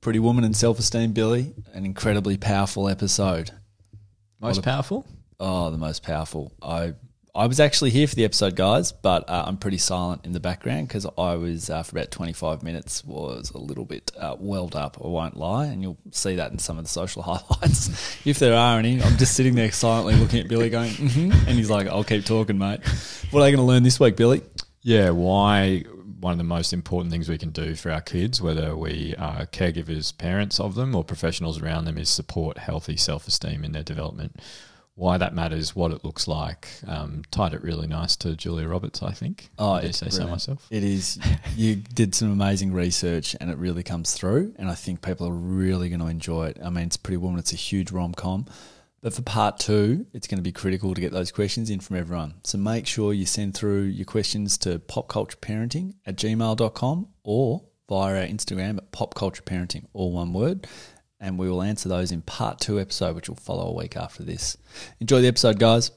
Pretty Woman and Self-Esteem, Billy. An incredibly powerful episode. Most powerful? Oh, the most powerful. I was actually here for the episode, guys, but I'm pretty silent in the background because I was, for about 25 minutes, was a little bit welled up, I won't lie, and you'll see that in some of the social highlights. If there are any, I'm just sitting there silently looking at Billy going, and he's like, I'll keep talking, mate. What are they going to learn this week, Billy? Yeah, why one of the most important things we can do for our kids, whether we are caregivers, parents of them, or professionals around them, is support healthy self-esteem in their development. Why that matters, what it looks like. Tied it really nice to Julia Roberts, I think. Oh, I dare say so myself. It is. You did some amazing research and it really comes through, and I think people are really going to enjoy it. I mean, it's Pretty Woman, it's a huge rom-com. But for part 2, it's going to be critical to get those questions in from everyone. So make sure you send through your questions to popcultureparenting@gmail.com or via our Instagram at popcultureparenting, all one word. And we will answer those in part 2 episode, which will follow a week after this. Enjoy the episode, guys.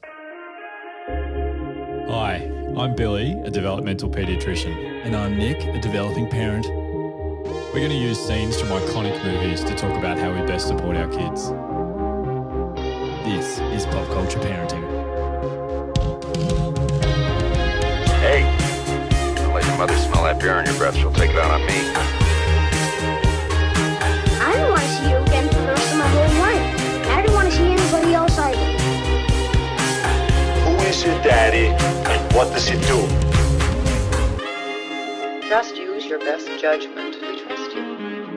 Hi, I'm Billy, a developmental paediatrician. And I'm Nick, a developing parent. We're going to use scenes from iconic movies to talk about how we best support our kids. This is Pop Culture Parenting. Hey, don't let your mother smell that beer on your breath. She'll take it out on me. I don't want to see you again for the rest of my whole life. I don't want to see anybody else either. Who is your daddy and what does he do? Just use your best judgment. We trust you.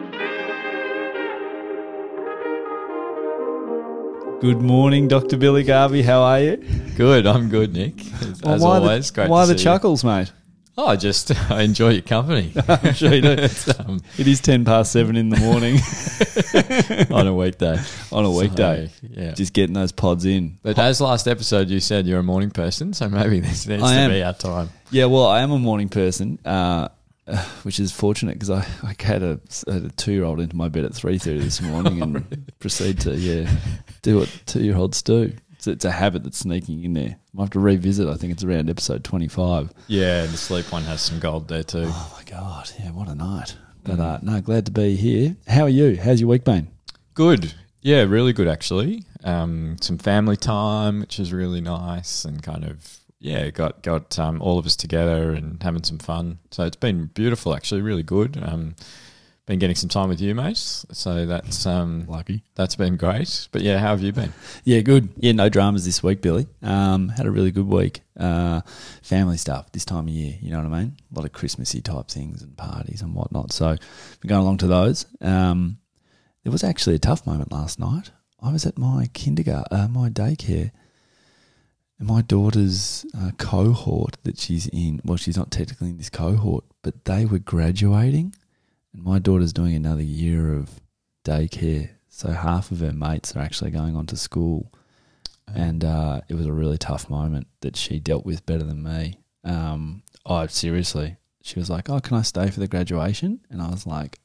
Good morning, Dr. Billy Garvey. How are you? Good, I'm good, Nick. As always, great Why to the see chuckles, mate? Oh, I enjoy your company. I'm sure you do. It is 7:10 in the morning on a weekday. On a weekday. So, yeah. Just getting those pods in. But as last episode you said you're a morning person, so maybe this needs to be our time. Yeah, well, I am a morning person, which is fortunate because I had a 2-year-old into my bed at 3:30 this morning and proceed to do what 2-year-olds do. It's a habit that's sneaking in there. I'll have to revisit. I think it's around episode 25. Yeah, the sleep one has some gold there too. Oh, my God. Yeah, what a night. But no, glad to be here. How are you? How's your week been? Good. Yeah, really good actually. Some family time, which is really nice, and kind of, got all of us together and having some fun. So it's been beautiful actually, really good. Been getting some time with you, mate. So that's lucky. That's been great. But yeah, how have you been? Yeah, good. Yeah, no dramas this week, Billy. Had a really good week. Family stuff this time of year, you know what I mean? A lot of Christmassy type things and parties and whatnot. So been going along to those. There was actually a tough moment last night. I was at my my daycare, and my daughter's cohort that she's in, well, she's not technically in this cohort, but they were graduating. And my daughter's doing another year of daycare, so half of her mates are actually going on to school. And it was a really tough moment that she dealt with better than me. Seriously, she was like, "Oh, can I stay for the graduation?" And I was like,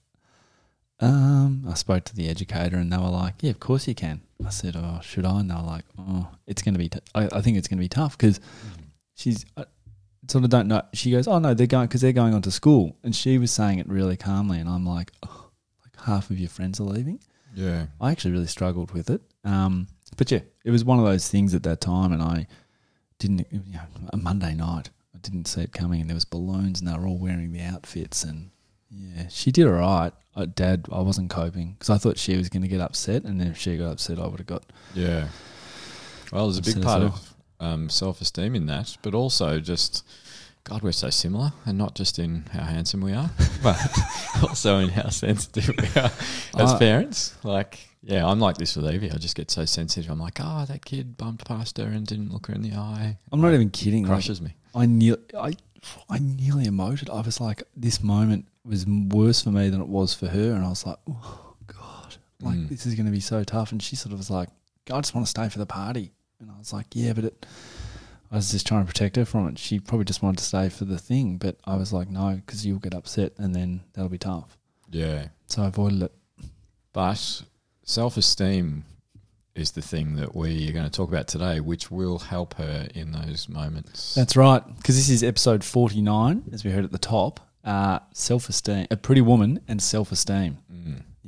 I spoke to the educator and they were like, "Yeah, of course you can." I said, "Oh, should I?" And they were like, "Oh, it's going to be, I think it's going to be tough because she's... sort of don't know." She goes, "Oh no, they're going because they're going on to school," and she was saying it really calmly, and I'm like, "Oh, like half of your friends are leaving." Yeah, I actually really struggled with it, but yeah, it was one of those things at that time, and I didn't. A Monday night, I didn't see it coming, and there was balloons, and they were all wearing the outfits, and yeah, she did all right. Dad, I wasn't coping because I thought she was going to get upset, and then if she got upset, I would have got. Yeah, well, there's a big part of self-esteem in that, but also just, God, we're so similar, and not just in how handsome we are, but also in how sensitive we are as parents. Like, yeah, I'm like this with Evie. I just get so sensitive. I'm like, oh, that kid bumped past her and didn't look her in the eye. I'm not even kidding. Crushes me. I nearly emoted. I was like, this moment was worse for me than it was for her, and I was like, oh, God, like this is going to be so tough. And she sort of was like, I just want to stay for the party. And I was like, yeah, but I was just trying to protect her from it. She probably just wanted to stay for the thing, but I was like, no, because you'll get upset and then that'll be tough. Yeah. So I avoided it. But self-esteem is the thing that we are going to talk about today, which will help her in those moments. That's right, because this is episode 49, as we heard at the top, self-esteem, a Pretty Woman and self-esteem.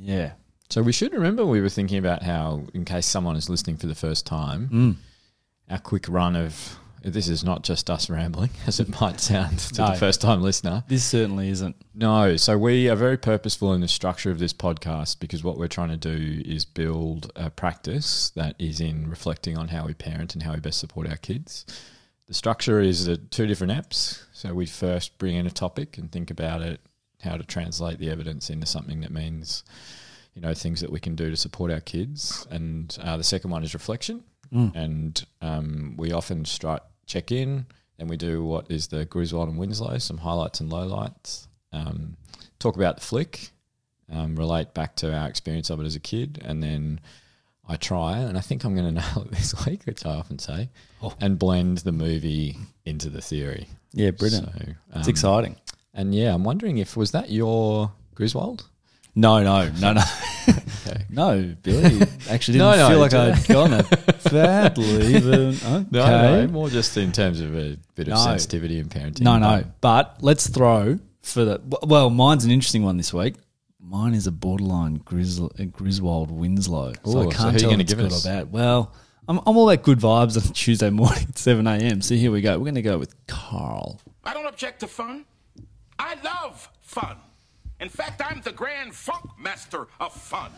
Yeah. So we should remember we were thinking about how, in case someone is listening for the first time, our quick run of this is not just us rambling, as it might sound to the first-time listener. This certainly isn't. No. So we are very purposeful in the structure of this podcast because what we're trying to do is build a practice that is in reflecting on how we parent and how we best support our kids. The structure is 2 different apps. So we first bring in a topic and think about it, how to translate the evidence into something that means, things that we can do to support our kids. And the second one is reflection. And we often check in, and we do what is the Griswold and Winslow, some highlights and lowlights, talk about the flick, relate back to our experience of it as a kid, and then I try, and I think I'm going to nail it this week, which I often say, and blend the movie into the theory. Yeah, brilliant. So, it's exciting. And yeah, I'm wondering was that your Griswold? No. Okay. No, Billy. Actually didn't feel like I'd gone it badly. But okay. No, more just in terms of a bit of sensitivity in parenting. No. But let's throw for the... Well, mine's an interesting one this week. Mine is a borderline Griswold Winslow. So I can't tell if it's good or bad. Well, I'm all about good vibes on Tuesday morning at 7 a.m. So here we go. We're going to go with Carl. I don't object to fun. I love fun. In fact, I'm the grand funk master of fun.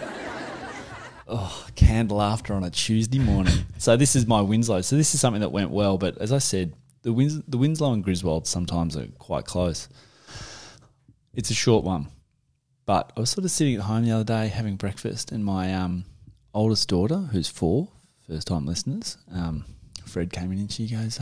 Oh, canned laughter on a Tuesday morning. So this is my Winslow. So this is something that went well, but as I said, the Winslow and Griswold sometimes are quite close. It's a short one. But I was sort of sitting at home the other day having breakfast, and my oldest daughter, who's 4, first-time listeners, Fred came in and she goes,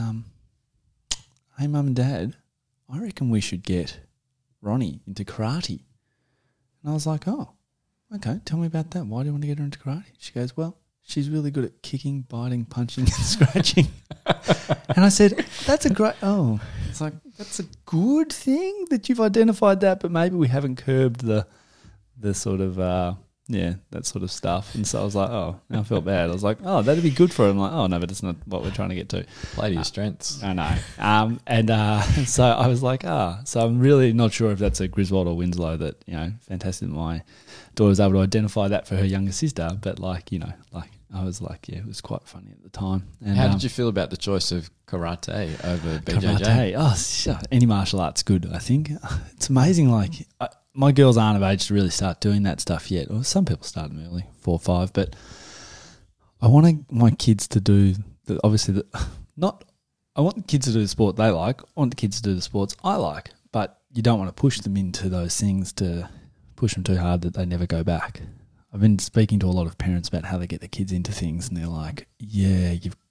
hey, Mum and Dad, I reckon we should get Ronnie into karate. And I was like, oh, okay, tell me about that. Why do you want to get her into karate? She goes, well, she's really good at kicking, biting, punching and scratching. And I said, that's a good thing that you've identified that, but maybe we haven't curbed the sort of, that sort of stuff. And so I was like, oh, now I felt bad. I was like, oh, that'd be good for her. I'm like, oh, no, but it's not what we're trying to get to. Play to your strengths. I know. So I was like, so I'm really not sure if that's a Griswold or Winslow that, fantastic. My daughter was able to identify that for her younger sister. But I was like, yeah, it was quite funny at the time. And how did you feel about the choice of karate over BJJ? Karate, any martial art's good, I think. It's amazing, my girls aren't of age to really start doing that stuff yet. Or some people start them early, 4 or 5. But I want my kids to do I want the kids to do the sport they like. I want the kids to do the sports I like. But you don't want to push them into those things to push them too hard that they never go back. I've been speaking to a lot of parents about how they get their kids into things, and they're like, yeah,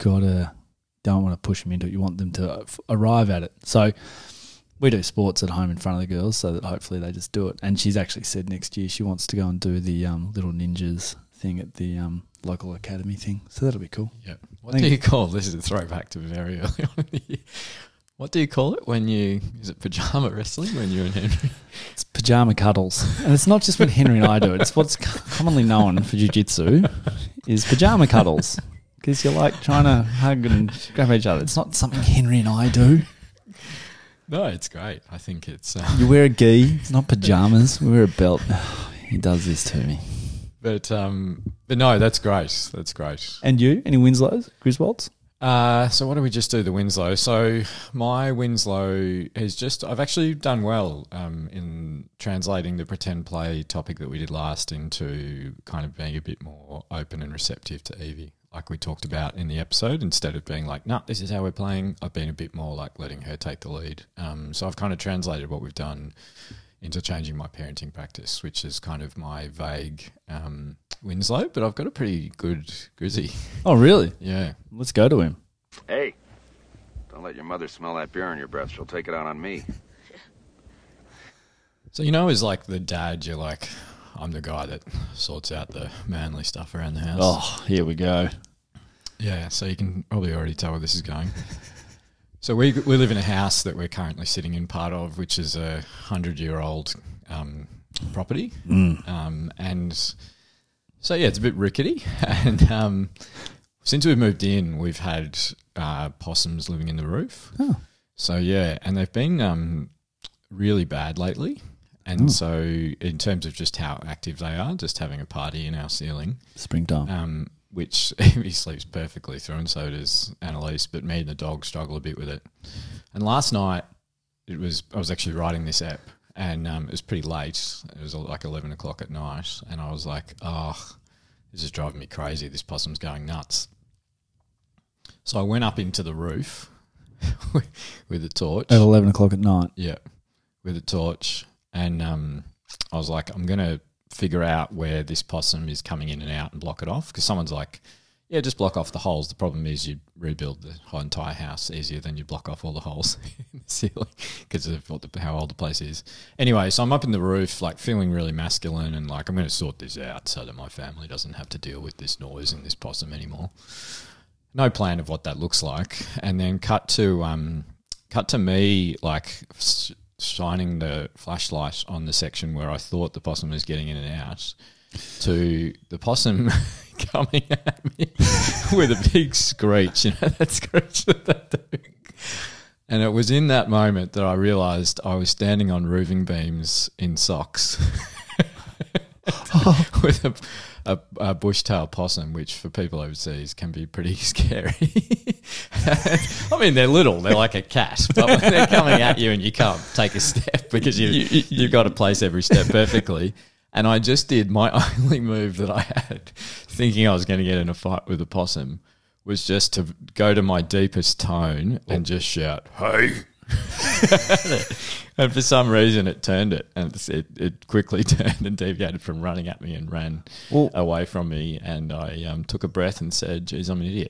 don't want to push them into it. You want them to arrive at it. So we do sports at home in front of the girls so that hopefully they just do it. And she's actually said next year she wants to go and do the Little Ninjas thing at the local academy thing. So that'll be cool. Yeah. What do you call this? Is a throwback to very early on in the year. What do you call it is it pajama wrestling when you and Henry? It's pajama cuddles. And it's not just when Henry and I do it. It's what's commonly known for jiu-jitsu is pajama cuddles. Because you're trying to hug and grab each other. It's not something Henry and I do. No, it's great. I think it's... You wear a gi. It's not pajamas. We wear a belt. He does this to me. But no, that's great. That's great. And you? Any Winslows? Griswolds? So what do we just do? The Winslow. So my Winslow I've actually done well in translating the pretend play topic that we did last into kind of being a bit more open and receptive to Evie, like we talked about in the episode. Instead of being like, no, this is how we're playing, I've been a bit more like letting her take the lead. So I've kind of translated what we've done into changing my parenting practice, which is kind of my vague Winslow, but I've got a pretty good Grizzy. Oh, really? Yeah. Let's go to him. Hey, don't let your mother smell that beer on your breath. She'll take it out on me. So, as like the dad, you're like, I'm the guy that sorts out the manly stuff around the house. Oh, here we go. Yeah, so you can probably already tell where this is going. So we live in a house that we're currently sitting in part of, which is a 100-year-old property. And so, yeah, it's a bit rickety. And since we've moved in, we've had possums living in the roof. Oh. So, yeah, and they've been really bad lately. And so in terms of just how active they are, just having a party in our ceiling. Springtime. Which he sleeps perfectly through, and so does Annalise, but me and the dog struggle a bit with it. And last night, I was actually writing this app, and it was pretty late. It was like 11 o'clock at night, and I was like, this is driving me crazy. This possum's going nuts. So I went up into the roof with a torch. At 11 o'clock at night. Yeah, with a torch. And I was like, I'm going to figure out where this possum is coming in and out and block it off. Because someone's like, yeah, just block off the holes. The problem is you rebuild the whole entire house easier than you block off all the holes in the ceiling because of how old the place is. Anyway, so I'm up in the roof, like feeling really masculine and like I'm going to sort this out so that my family doesn't have to deal with this noise and this possum anymore. No plan of what that looks like. And then cut to me like shining the flashlight on the section where I thought the possum was getting in and out to the possum coming at me with a big screech, that screech that they do. And it was in that moment that I realised I was standing on roofing beams in socks with a bushtail possum, which for people overseas can be pretty scary. I mean, they're little, they're like a cat, but when they're coming at you and you can't take a step because you've got to place every step perfectly. And I just did my only move that I had, thinking I was going to get in a fight with a possum, was just to go to my deepest tone and just shout, "Hey!" And for some reason it turned it, and it quickly turned and deviated from running at me and ran away from me. And I took a breath and said, "Geez, I'm an idiot."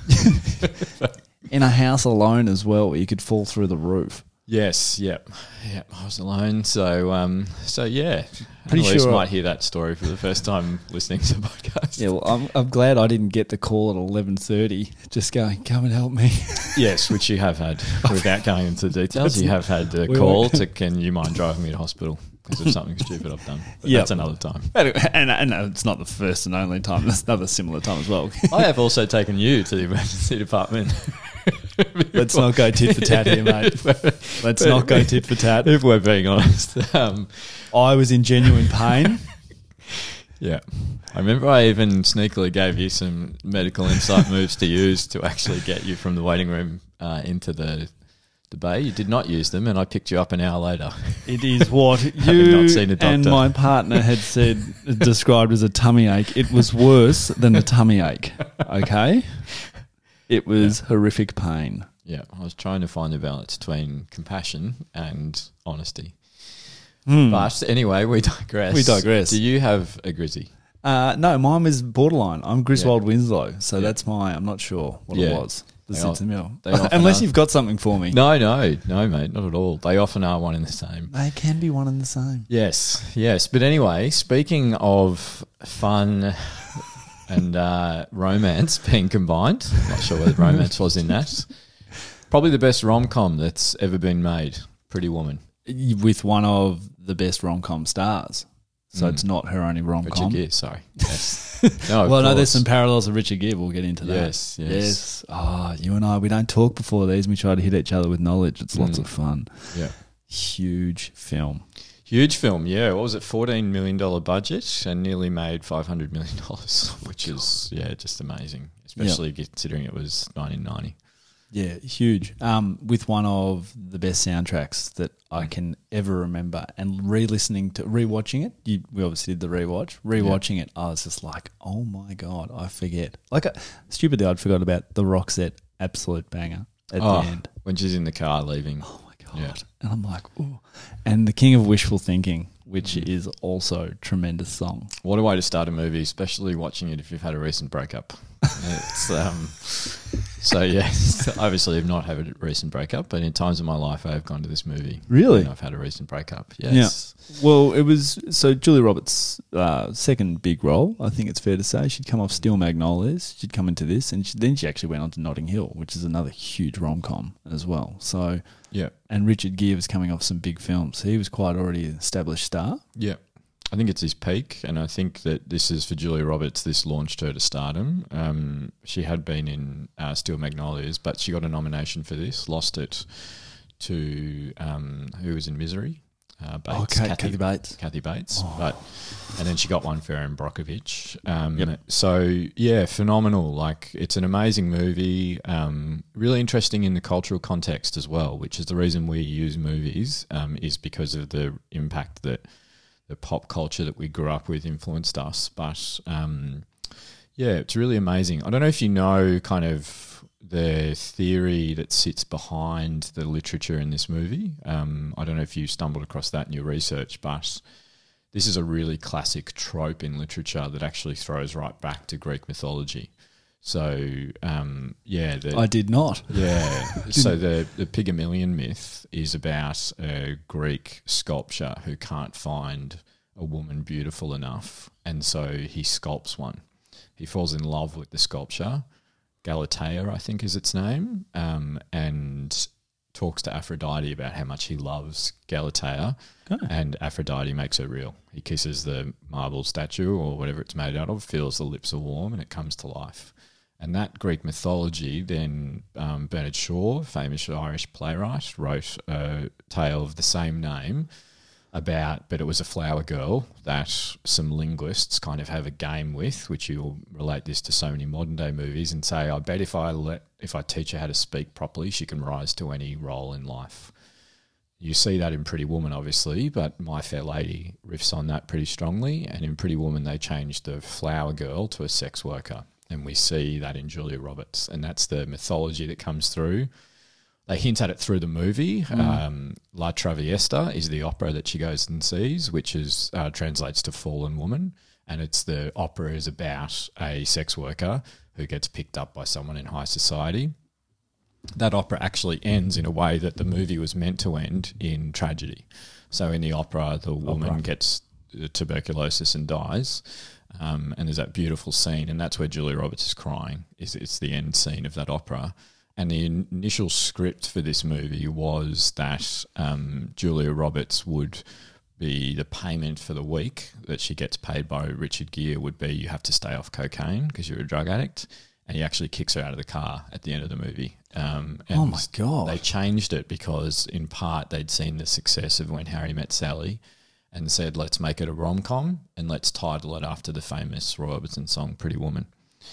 In a house alone as well, where you could fall through the roof. Yes, yep. I was alone, so yeah. Pretty Annalise sure might hear that story for the first time listening to the podcast. Yeah, well, I'm glad I didn't get the call at 11:30, just going, "Come and help me." Yes, which you have had. Without going into the details, you have had a call to, "Can you mind driving me to hospital because of something stupid I've done?" But that's another time. And it's not the first and only time. That's another similar time as well. I have also taken you to the emergency department. Let's not go tit for tat here, mate. Let's not go tit for tat. If we're being honest. I was in genuine pain. Yeah. I remember I even sneakily gave you some medical insight moves to use to actually get you from the waiting room into the bay. You did not use them, and I picked you up an hour later. It is what you not seen a doctor. And my partner had said, described as a tummy ache. It was worse than a tummy ache, okay? It was horrific pain. Yeah, I was trying to find the balance between compassion and honesty. But anyway, we digress. Do you have a Grizzy? No, mine was borderline. I'm Griswold Winslow, so that's I'm not sure what it was. Sits in the middle. Unless you've got something for me. No, mate, not at all. They often are one and the same. They can be one and the same. Yes. But anyway, speaking of fun and romance being combined, I'm not sure whether romance was in that. Probably the best rom-com that's ever been made, Pretty Woman. With one of the best rom-com stars. So it's not her only rom-com. Richard Gere, sorry. Yes. No, no, there's some parallels with Richard Gere. We'll get into that. Yes. Oh, you and I, we don't talk before these and we try to hit each other with knowledge. It's lots of fun. Yeah. Huge film, yeah. What was it, $14 million budget and nearly made $500 million, which is, just amazing, especially considering it was 1990. Yeah, huge. With one of the best soundtracks that I can ever remember, and rewatching it. We obviously did the rewatching it. I was just like, oh my God, I forget. Stupidly, I'd forgot about the Roxette absolute banger at the end when she's in the car leaving. Oh my God! And I'm like, ooh. And the King of Wishful Thinking, which is also a tremendous song. What a way to start a movie, especially watching it if you've had a recent breakup. It's so obviously I've not had a recent breakup, but in times of my life I have gone to this movie. Really? I've had a recent breakup. Yes. Yeah. Well, it was Julia Roberts' second big role. I think it's fair to say she'd come off Steel Magnolias. She'd come into this, and then she actually went on to Notting Hill, which is another huge rom-com as well. So yeah. And Richard Gere was coming off some big films. He was quite already an established star. Yeah. I think it's his peak, and I think that this is for Julia Roberts. This launched her to stardom. She had been in Steel Magnolias, but she got a nomination for this, lost it to who was in Misery, Bates. Kathy Bates. Kathy Bates. And then she got one for Erin Brockovich. So, yeah, phenomenal. Like, it's an amazing movie, really interesting in the cultural context as well, which is the reason we use movies, is because of the impact that the pop culture that we grew up with influenced us. But, yeah, it's really amazing. I don't know if you know kind of the theory that sits behind the literature in this movie. I don't know if you stumbled across that in your research, but this is a really classic trope in literature that actually throws right back to Greek mythology. So, I did not. Yeah. So the Pygmalion myth is about a Greek sculptor who can't find a woman beautiful enough, and so he sculpts one. He falls in love with the sculpture, Galatea, I think is its name, and talks to Aphrodite about how much he loves Galatea, and Aphrodite makes her real. He kisses the marble statue or whatever it's made out of, feels the lips are warm, and it comes to life. And that Greek mythology, then Bernard Shaw, famous Irish playwright, wrote a tale of the same name about, but it was a flower girl that some linguists kind of have a game with, which you'll relate this to so many modern day movies and say, I bet if I teach her how to speak properly, she can rise to any role in life. You see that in Pretty Woman, obviously, but My Fair Lady riffs on that pretty strongly. And in Pretty Woman, they changed the flower girl to a sex worker. And we see that in Julia Roberts. And that's the mythology that comes through. They hint at it through the movie. La Traviata is the opera that she goes and sees, which is translates to Fallen Woman. And the opera is about a sex worker who gets picked up by someone in high society. That opera actually ends in a way that the movie was meant to end, in tragedy. So in the opera, the woman gets tuberculosis and dies. And there's that beautiful scene, and that's where Julia Roberts is crying. It's the end scene of that opera. And the initial script for this movie was that Julia Roberts would be, the payment for the week that she gets paid by Richard Gere would be, you have to stay off cocaine because you're a drug addict. And he actually kicks her out of the car at the end of the movie. And oh my God. They changed it because in part they'd seen the success of When Harry Met Sally and said, let's make it a rom-com and let's title it after the famous Roy Orbison song Pretty Woman.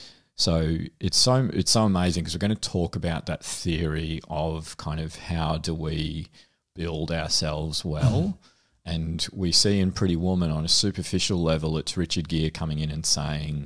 So it's so amazing because we're going to talk about that theory of kind of how do we build ourselves well. And we see in Pretty Woman on a superficial level, it's Richard Gere coming in and saying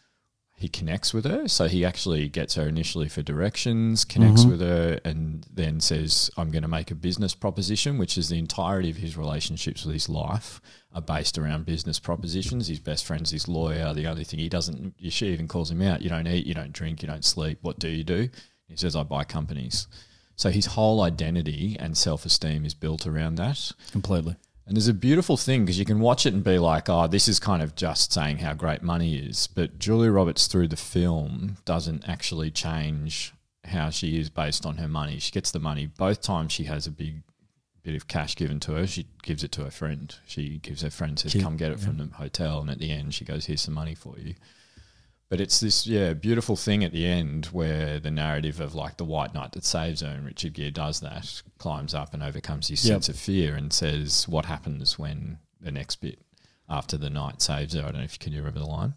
he connects with her. So he actually gets her initially for directions, connects with her, and then says, I'm going to make a business proposition, which is the entirety of his relationships with his life are based around business propositions. His best friend's his lawyer. The only thing he doesn't, she even calls him out, you don't eat, you don't drink, you don't sleep. What do? He says, I buy companies. So his whole identity and self-esteem is built around that. Completely. And there's a beautiful thing because you can watch it and be like, oh, this is kind of just saying how great money is. But Julia Roberts through the film doesn't actually change how she is based on her money. She gets the money. Both times she has a big bit of cash given to her, she gives it to her friend. She gives her friend, says, come get it from the hotel. And at the end, she goes, here's some money for you. But it's this, beautiful thing at the end where the narrative of like the white knight that saves her, and Richard Gere does that, climbs up and overcomes his sense of fear and says, what happens when the next bit after the knight saves her? I don't know if you remember the line.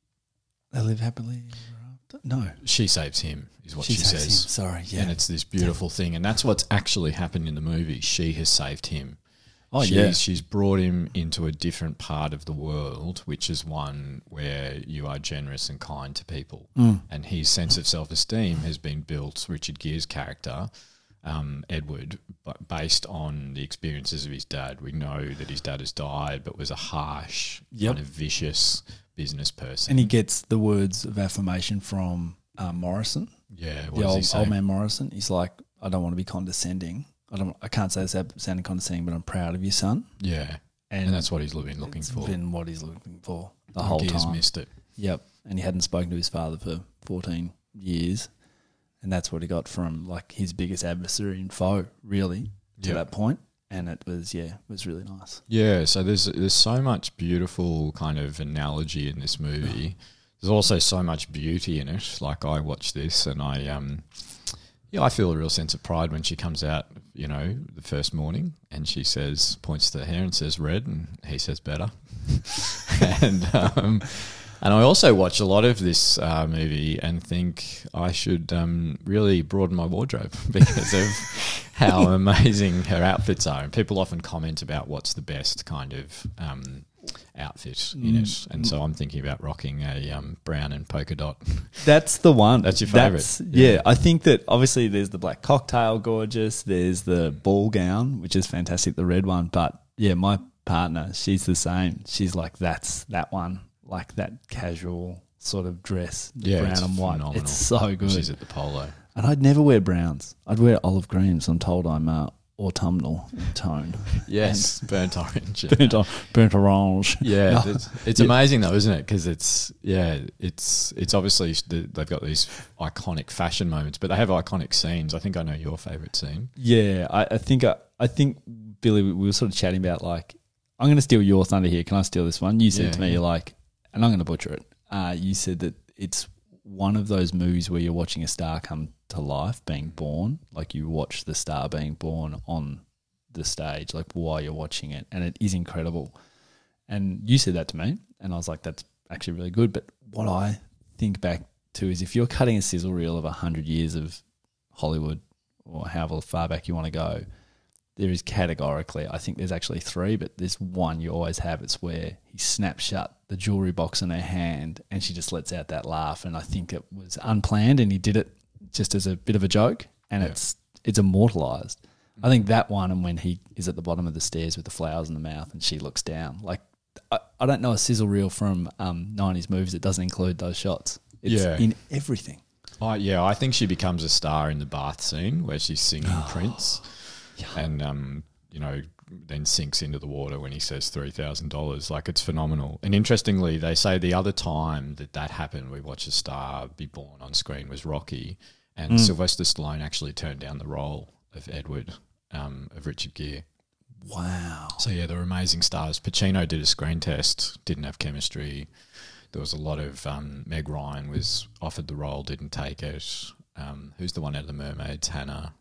They live happily ever after? No. She saves him is what she says. Him. Sorry, yeah. And it's this beautiful thing. And that's what's actually happened in the movie. She has saved him. Oh, She's brought him into a different part of the world, which is one where you are generous and kind to people. And his sense of self-esteem has been built, Richard Gere's character, Edward, but based on the experiences of his dad. We know that his dad has died, but was a harsh, kind of vicious business person. And he gets the words of affirmation from Morrison. Yeah, the old man Morrison. He's like, I don't want to be condescending. I can't say this sounding condescending, but I'm proud of you, son. Yeah, and that's what he's been looking for. It's been what he's looking for the whole time. He's missed it. Yep, and he hadn't spoken to his father for 14 years, and that's what he got from like his biggest adversary and foe, really, to that point. And it was really nice. Yeah, so there's so much beautiful kind of analogy in this movie. There's also so much beauty in it. Like I watched this and I Yeah, I feel a real sense of pride when she comes out, you know, the first morning and she says, points to her hair and says red, and he says better. and I also watch a lot of this movie and think I should really broaden my wardrobe because of how amazing her outfits are. And people often comment about what's the best kind of outfit in it. And so I'm thinking about rocking a brown and polka dot. That's the one. That's your favourite. Yeah, I think that obviously there's the black cocktail, gorgeous. There's the ball gown, which is fantastic, the red one. But yeah, my partner, she's the same. She's like, that's that one, like that casual sort of dress, brown and white. Phenomenal. It's so good. She's at the polo. And I'd never wear browns. I'd wear olive greens. I'm told I'm autumnal in tone. Yes, burnt orange. Burnt orange. Yeah, it's amazing though, isn't it? Because it's obviously they've got these iconic fashion moments, but they have iconic scenes. I think I know your favourite scene. Yeah, I think Billy, we were sort of chatting about like, I'm going to steal your thunder here. Can I steal this one? You said to me, you're like, and I'm going to butcher it. You said that it's one of those movies where you're watching a star come to life, being born. Like you watch the star being born on the stage, like while you're watching it, and it is incredible. And you said that to me, and I was like, that's actually really good. But what I think back to is if you're cutting a sizzle reel of 100 years of Hollywood or however far back you want to go, there is categorically, I think there's actually 3, but there's one you always have. It's where he snaps shut the jewelry box in her hand and she just lets out that laugh. And I think it was unplanned and he did it just as a bit of a joke, and it's immortalised. I think that one, and when he is at the bottom of the stairs with the flowers in the mouth and she looks down, like I don't know a sizzle reel from 90s movies that doesn't include those shots. It's in everything. I think she becomes a star in the bath scene where she's singing Prince. And, then sinks into the water when he says $3,000. Like, it's phenomenal. And interestingly, they say the other time that happened, we watched a star be born on screen, was Rocky. And Sylvester Stallone actually turned down the role of Edward, of Richard Gere. Wow. So, yeah, they were amazing stars. Pacino did a screen test, didn't have chemistry. There was a lot of Meg Ryan was offered the role, didn't take it. Who's the one out of the Mermaids? Hannah.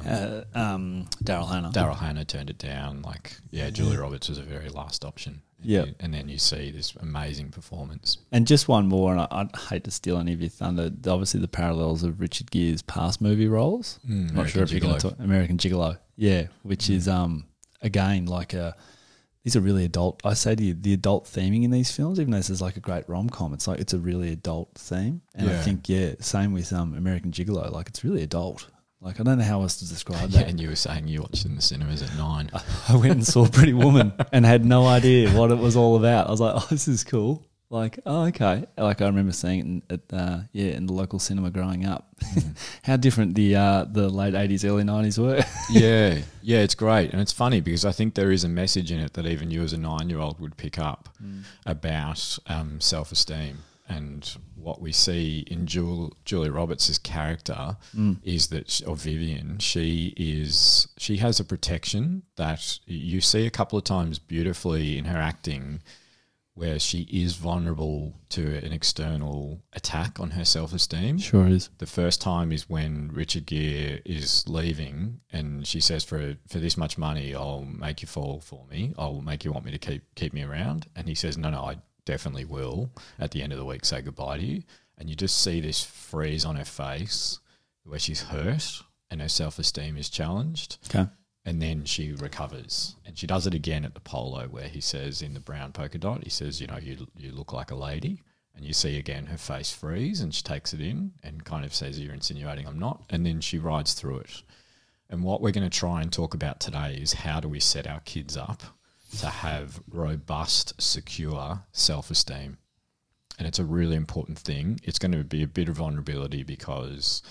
Daryl Hannah. Daryl Hannah turned it down. Julia Roberts was a very last option. Yeah. And then you see this amazing performance. And just one more, and I'd hate to steal any of your thunder, obviously the parallels of Richard Gere's past movie roles. Not sure if you're going to talk American Gigolo. Yeah, which is, again, like these are really adult. I say to you, the adult theming in these films, even though this is like a great rom-com, it's like it's a really adult theme. And I think, same with American Gigolo. Like, it's really adult. Like, I don't know how else to describe that. Yeah, and you were saying you watched in the cinemas at 9. I went and saw Pretty Woman and had no idea what it was all about. I was like, oh, this is cool. Like, oh, okay. Like, I remember seeing it in the local cinema growing up. How different the late 80s, early 90s were. Yeah, it's great. And it's funny because I think there is a message in it that even you as a 9-year-old would pick up about self-esteem. And what we see in Julia Roberts' character is that, or Vivian, she has a protection that you see a couple of times beautifully in her acting, where she is vulnerable to an external attack on her self-esteem. Sure is. The first time is when Richard Gere is leaving and she says, for this much money, I'll make you fall for me. I'll make you want me to keep me around. And he says, no, I definitely will at the end of the week say goodbye to you. And you just see this freeze on her face where she's hurt and her self-esteem is challenged. Okay. And then she recovers. And she does it again at the polo where he says in the brown polka dot, he says, you look like a lady. And you see again her face freeze and she takes it in and kind of says, you're insinuating I'm not. And then she rides through it. And what we're going to try and talk about today is how do we set our kids up to have robust, secure self-esteem. And it's a really important thing. It's going to be a bit of vulnerability because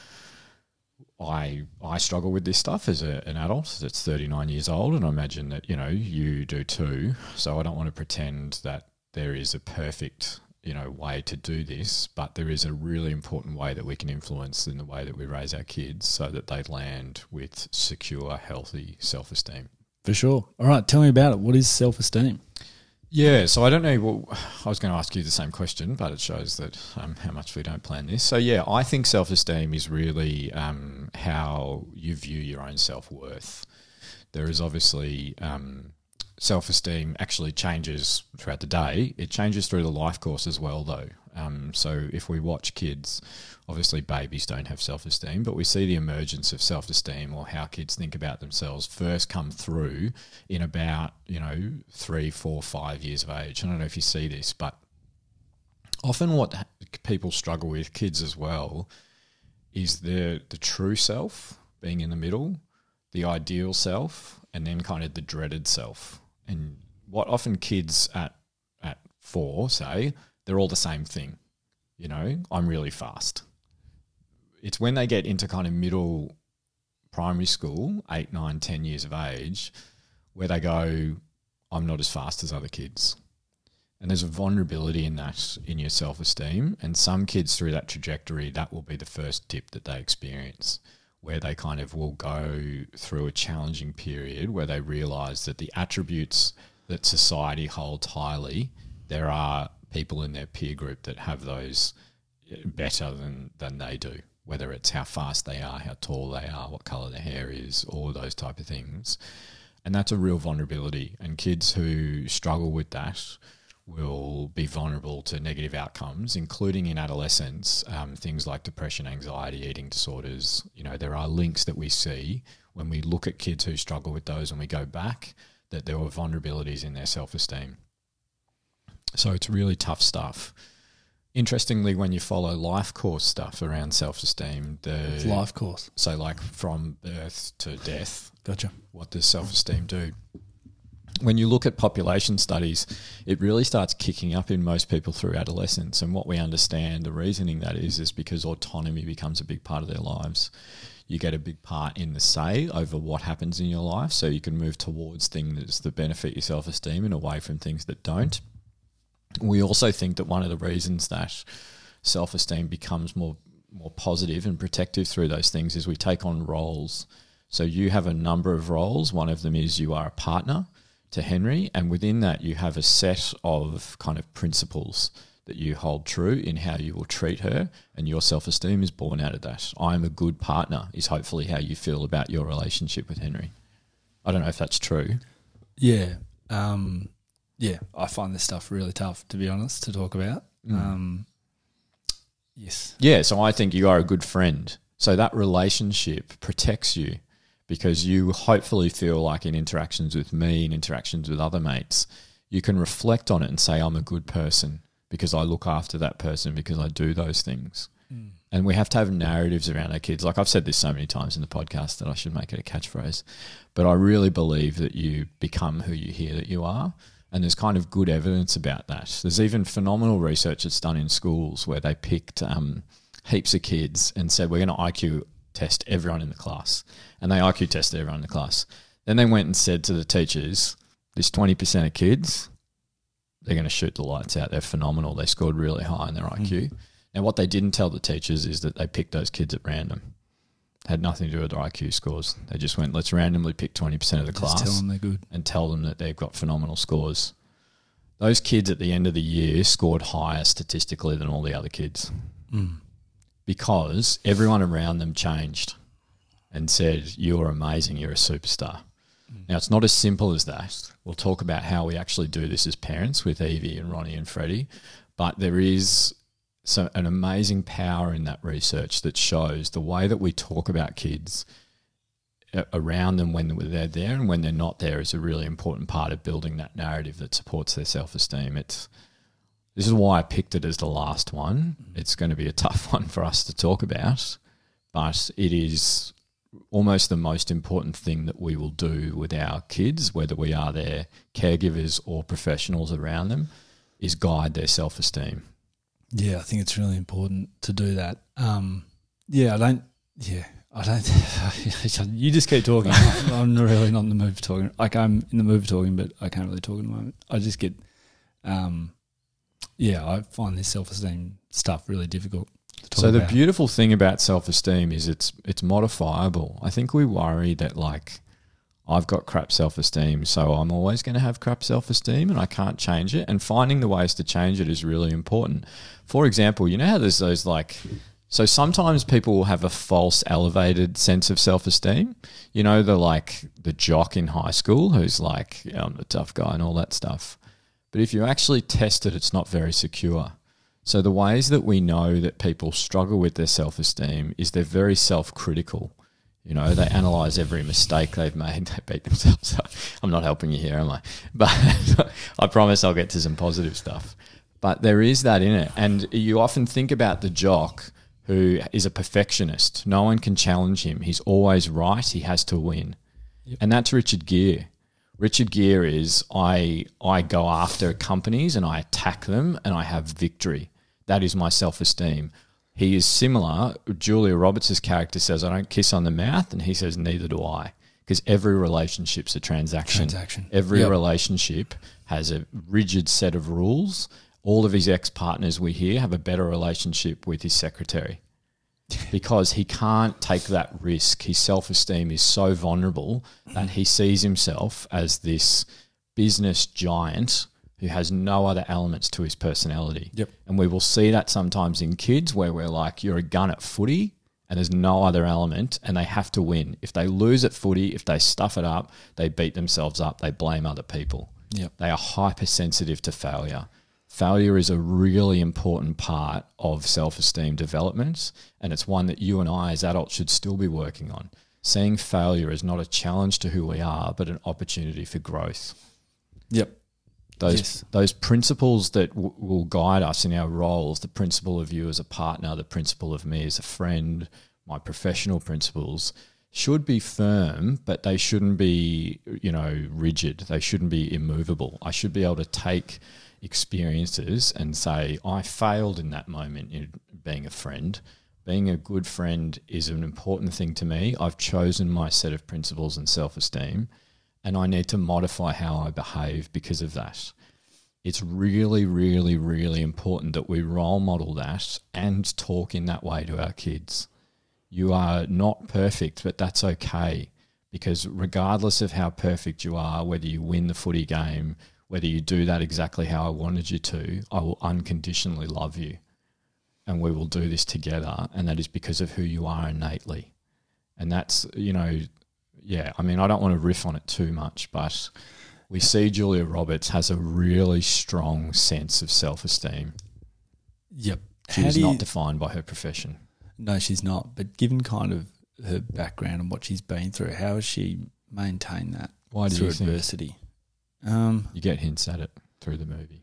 I struggle with this stuff as an adult that's 39 years old, and I imagine that, you do too. So I don't want to pretend that there is a perfect, way to do this, but there is a really important way that we can influence in the way that we raise our kids so that they land with secure, healthy self-esteem. For sure. All right, tell me about it. What is self-esteem? Yeah, so I don't know. Well, I was going to ask you the same question, but it shows that how much we don't plan this. So yeah, I think self-esteem is really how you view your own self-worth. There is obviously self-esteem actually changes throughout the day. It changes through the life course as well, though. So if we watch kids, obviously babies don't have self-esteem, but we see the emergence of self-esteem or how kids think about themselves first come through in about, 3, 4, 5 years of age. I don't know if you see this, but often what people struggle with, kids as well, is the true self being in the middle, the ideal self, and then kind of the dreaded self. And what often kids at 4 say, they're all the same thing. I'm really fast. It's when they get into kind of middle primary school, 8, 9, 10 years of age, where they go, I'm not as fast as other kids. And there's a vulnerability in that, in your self-esteem. And some kids through that trajectory, that will be the first dip that they experience, where they kind of will go through a challenging period where they realise that the attributes that society holds highly, there are people in their peer group that have those better than they do, whether it's how fast they are, how tall they are, what colour their hair is, all those type of things. And that's a real vulnerability. And kids who struggle with that will be vulnerable to negative outcomes, including in adolescence, things like depression, anxiety, eating disorders. There are links that we see when we look at kids who struggle with those and we go back, that there were vulnerabilities in their self-esteem. So it's really tough stuff. Interestingly, when you follow life course stuff around self-esteem, It's life course. So like from birth to death, Gotcha. What does self-esteem do? When you look at population studies, it really starts kicking up in most people through adolescence. And what we understand, the reasoning that is because autonomy becomes a big part of their lives. You get a big part in the say over what happens in your life, so you can move towards things that benefit your self-esteem and away from things that don't. We also think that one of the reasons that self-esteem becomes more positive and protective through those things is we take on roles. So you have a number of roles. One of them is you are a partner to Henry, and within that you have a set of kind of principles that you hold true in how you will treat her, and your self-esteem is born out of that. I'm a good partner is hopefully how you feel about your relationship with Henry. I don't know if that's true. Yeah. Yeah, I find this stuff really tough, to be honest, to talk about. Yes. Yeah, so I think you are a good friend. So that relationship protects you because you hopefully feel like in interactions with me and interactions with other mates, you can reflect on it and say, I'm a good person because I look after that person because I do those things. And we have to have narratives around our kids. Like I've said this so many times in the podcast that I should make it a catchphrase. But I really believe that you become who you hear that you are. And there's kind of good evidence about that. There's even phenomenal research that's done in schools where they picked heaps of kids and said, we're going to IQ test everyone in the class. And they IQ tested everyone in the class. Then they went and said to the teachers, this 20% of kids, they're going to shoot the lights out. They're phenomenal. They scored really high in their IQ. And what they didn't tell the teachers is that they picked those kids at random. Had nothing to do with their IQ scores. They just went, let's randomly pick 20% of the class. Tell them they're good. And tell them that they've got phenomenal scores. Those kids at the end of the year scored higher statistically than all the other kids. Because everyone around them changed and said, you're amazing, you're a superstar. Now, it's not as simple as that. We'll talk about how we actually do this as parents with Evie and Ronnie and Freddie. But there is an amazing power in that research that shows the way that we talk about kids around them when they're there and when they're not there is a really important part of building that narrative that supports their self-esteem. This is why I picked it as the last one. It's going to be a tough one for us to talk about, but it is almost the most important thing that we will do with our kids, whether we are their caregivers or professionals around them, is guide their self-esteem. Yeah, I think it's really important to do that. You just keep talking. I'm really not in the mood for talking. Like, I'm in the mood for talking, but I can't really talk at the moment. I just get, I find this self-esteem stuff really difficult to talk about. So the about. Beautiful thing about self-esteem is it's modifiable. I think we worry that, like, I've got crap self-esteem, so I'm always going to have crap self-esteem and I can't change it. And finding the ways to change it is really important. For example, you know how there's those so sometimes people will have a false elevated sense of self-esteem. You know, the jock in high school who's like, yeah, I'm the tough guy and all that stuff. But if you actually test it, it's not very secure. So the ways that we know that people struggle with their self-esteem is they're very self-critical. You know, they analyse every mistake they've made. They beat themselves up. I'm not helping you here, am I? But I promise I'll get to some positive stuff. But there is that in it. And you often think about the jock who is a perfectionist. No one can challenge him. He's always right. He has to win. Yep. And that's Richard Gere. Richard Gere is, I go after companies and I attack them and I have victory. That is my self-esteem. He is similar. Julia Roberts' character says, I don't kiss on the mouth, and he says, neither do I. Because every relationship's a transaction. Every relationship has a rigid set of rules. All of his ex-partners we hear have a better relationship with his secretary because he can't take that risk. His self-esteem is so vulnerable that he sees himself as this business giant who has no other elements to his personality. Yep. And we will see that sometimes in kids where we're like, you're a gun at footy and there's no other element and they have to win. If they lose at footy, if they stuff it up, they beat themselves up, they blame other people. Yep. They are hypersensitive to failure. Failure is a really important part of self-esteem development, and it's one that you and I as adults should still be working on. Seeing failure as not a challenge to who we are, but an opportunity for growth. Yep. Those principles that will guide us in our roles, the principle of you as a partner, the principle of me as a friend, my professional principles, should be firm, but they shouldn't be, rigid. They shouldn't be immovable. I should be able to take experiences and say, I failed in that moment in being a friend. Being a good friend is an important thing to me. I've chosen my set of principles and self-esteem, and I need to modify how I behave because of that. It's really, really, really important that we role model that and talk in that way to our kids. You are not perfect, but that's okay, because regardless of how perfect you are, whether you win the footy game, whether you do that exactly how I wanted you to, I will unconditionally love you. And we will do this together. And that is because of who you are innately. And that's, I don't want to riff on it too much, but we see Julia Roberts has a really strong sense of self-esteem. Yep. She's not defined by her profession. No, she's not. But given kind of her background and what she's been through, how has she maintained that through adversity? You get hints at it through the movie.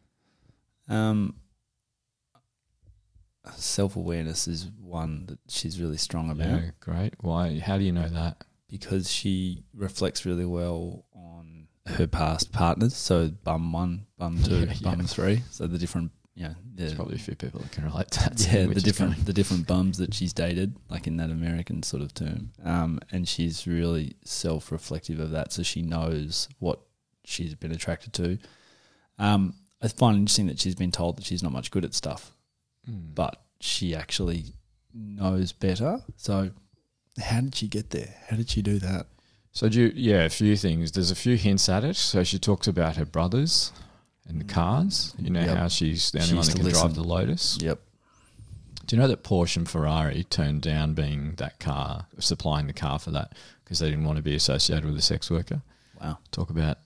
Self-awareness is one that she's really strong about. Yeah, great. Why? How do you know that? Because she reflects really well on her past partners. So bum 1, bum 2, bum 3. So the different, there's probably a few people that can relate to that. Yeah, the different bums that she's dated, like in that American sort of term. And she's really self-reflective of that, so she knows what she's been attracted to. I find it interesting that she's been told that she's not much good at stuff, but she actually knows better. So how did she get there? How did she do that? So a few things. There's a few hints at it. So she talks about her brothers and the cars. You know how she's the only one that can drive the Lotus. Yep. Do you know that Porsche and Ferrari turned down being that car, supplying the car for that, because they didn't want to be associated with a sex worker? Wow. Talk about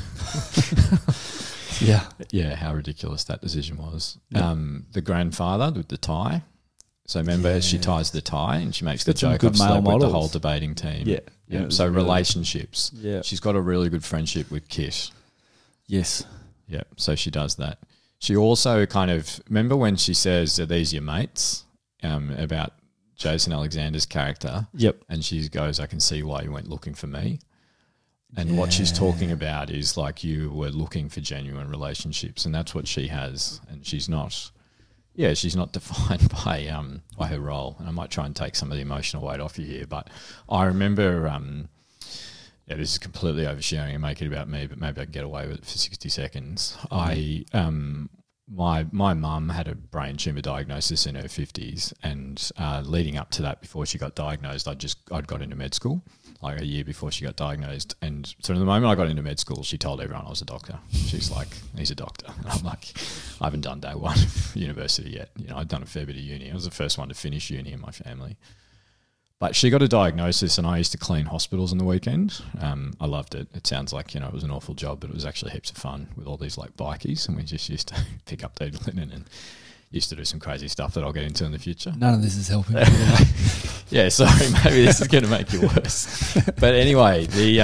how ridiculous that decision was. Yep. The grandfather with the tie. So remember, she ties the tie and she makes the joke I've slept with the whole debating team. Yeah. So relationships. Yeah. She's got a really good friendship with Kit. Yes. Yeah. So she does that. She also kind of, remember when she says, are these your mates? About Jason Alexander's character. Yep. And she goes, I can see why you went looking for me. And what she's talking about is like you were looking for genuine relationships, and that's what she has. And she's not defined by her role. And I might try and take some of the emotional weight off you here, but I remember, this is completely oversharing and make it about me, but maybe I can get away with it for 60 seconds. I my mum had a brain tumour diagnosis in her 50s, and leading up to that, before she got diagnosed, I'd got into med school, like a year before she got diagnosed. And so the moment I got into med school, she told everyone I was a doctor. She's like, he's a doctor. And I'm like, I haven't done day one of university yet. You know, I'd done a fair bit of uni. I was the first one to finish uni in my family. But she got a diagnosis, and I used to clean hospitals on the weekend. I loved it. It sounds like, you know, it was an awful job, but it was actually heaps of fun with all these like bikies, and we just used to pick up their linen and used to do some crazy stuff that I'll get into in the future. None of this is helping. Yeah, sorry, maybe this is going to make it worse. But anyway,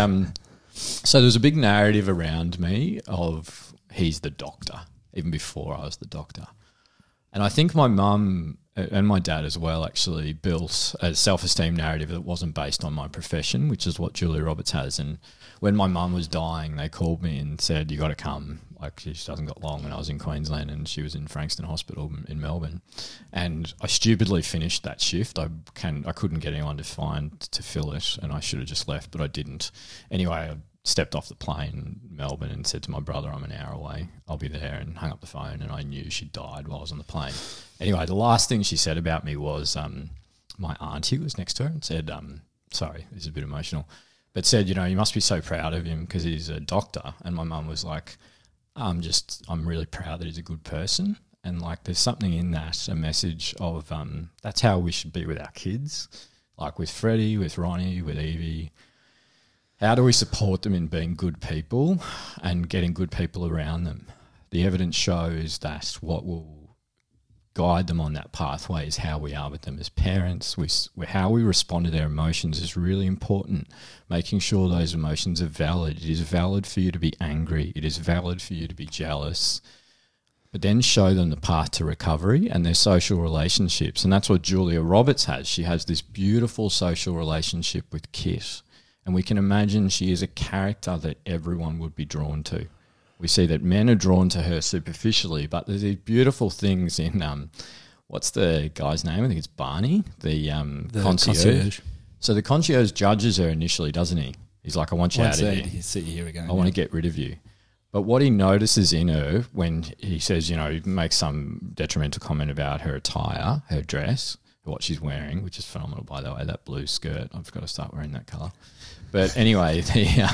so there was a big narrative around me of he's the doctor, even before I was the doctor. And I think my mum and my dad as well actually built a self-esteem narrative that wasn't based on my profession, which is what Julia Roberts has. And when my mum was dying, they called me and said, you got to come. Like, she hasn't got long when I was in Queensland, and she was in Frankston Hospital in Melbourne. And I stupidly finished that shift. I couldn't get anyone to fill it, and I should have just left, but I didn't. Anyway, I stepped off the plane in Melbourne and said to my brother, I'm an hour away, I'll be there, and hung up the phone, and I knew she'd died while I was on the plane. Anyway, the last thing she said about me was my auntie was next to her and said, sorry, this is a bit emotional, but said, you know, you must be so proud of him because he's a doctor. And my mum was like, I'm really proud that he's a good person. And like, there's something in that, a message of that's how we should be with our kids, like with Freddie, with Ronnie, with Evie. How do we support them in being good people and getting good people around them? The evidence shows that what will guide them on that pathway is how we are with them as parents. How we respond to their emotions is really important. Making sure those emotions are valid. It is valid for you to be angry. It is valid for you to be jealous. But then show them the path to recovery and their social relationships. And that's what Julia Roberts has. She has this beautiful social relationship with Kit. And we can imagine she is a character that everyone would be drawn to. We see that men are drawn to her superficially, but there's these beautiful things in, what's the guy's name? I think it's Barney, the concierge. So the concierge judges her initially, doesn't he? He's like, I want you out of here. See you here again. I want to get rid of you. But what he notices in her when he says, you know, makes some detrimental comment about her attire, her dress, what she's wearing, which is phenomenal, by the way, that blue skirt. I've got to start wearing that colour. But anyway,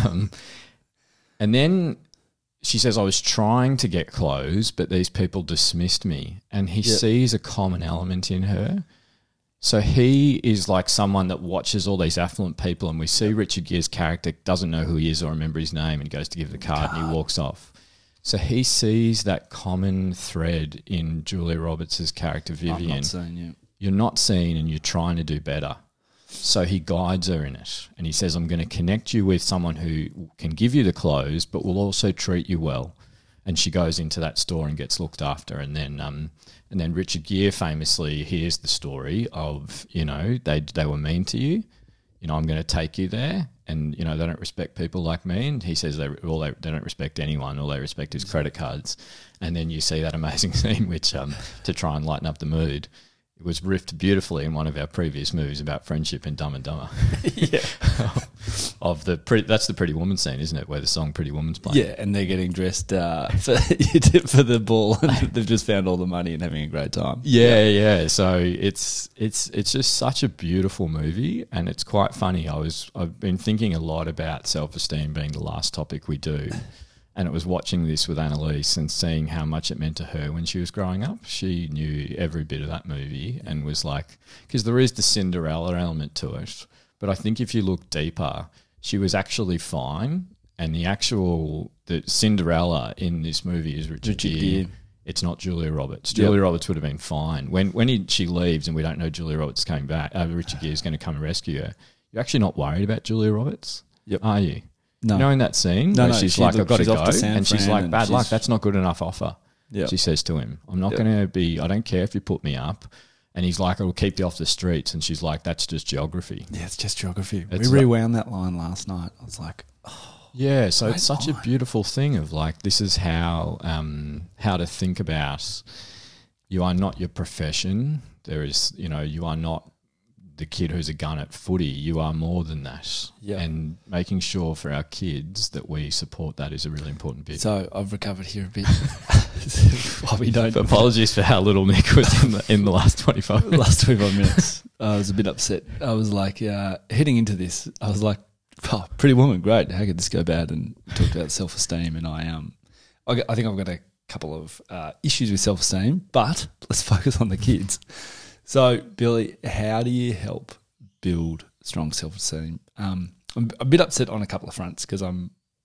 and then she says, I was trying to get clothes, but these people dismissed me. And he sees a common element in her. So he is like someone that watches all these affluent people, and we see Richard Gere's character doesn't know who he is or remember his name, and he goes to give the card and he walks off. So he sees that common thread in Julia Roberts' character, Vivian. I'm not seeing you. You're not seen and you're trying to do better. So he guides her in it, and he says, I'm going to connect you with someone who can give you the clothes but will also treat you well. And she goes into that store and gets looked after. And then Richard Gere famously hears the story of, you know, they were mean to you. You know, I'm going to take you there. And, you know, they don't respect people like me. And he says they don't respect anyone. All they respect is credit cards. And then you see that amazing scene, which to try and lighten up the mood, it was riffed beautifully in one of our previous movies about friendship in Dumb and Dumber. Yeah. That's the Pretty Woman scene, isn't it, where the song Pretty Woman's playing? Yeah, and they're getting dressed for the ball, and they've just found all the money and having a great time. Yeah. So it's just such a beautiful movie, and it's quite funny. I've been thinking a lot about self-esteem being the last topic we do. And it was watching this with Annalise and seeing how much it meant to her when she was growing up. She knew every bit of that movie and was like, because there is the Cinderella element to it, but I think if you look deeper, she was actually fine. And the Cinderella in this movie is Richard Gere. It's not Julia Roberts. Julia Roberts would have been fine. When she leaves and we don't know Julia Roberts is coming back, Richard Gere is going to come and rescue her, you're actually not worried about Julia Roberts, are you? No. You know, in that scene where she's like, I've got to go, and she's like, bad luck, that's not good enough offer. Yep. She says to him, I'm not going to be, I don't care if you put me up. And he's like, I'll keep you off the streets. And she's like, that's just geography. Yeah, it's just geography. We rewound that line last night. I was like, oh. Yeah, so it's such a beautiful thing of like, this is how to think about, you are not your profession. There is, you know, you are not the kid who's a gun at footy. You are more than that. Yeah. And making sure for our kids that we support that is a really important bit. So I've recovered here a bit. We don't. Apologies for how little Nick was in the last 25 minutes. Last 25 minutes. I was a bit upset. I was like, heading into this, I was like, oh, Pretty Woman, great. How could this go bad? And we talked about self-esteem, and I think I've got a couple of issues with self-esteem, but let's focus on the kids. So, Billy, how do you help build strong self-esteem? I'm a bit upset on a couple of fronts because I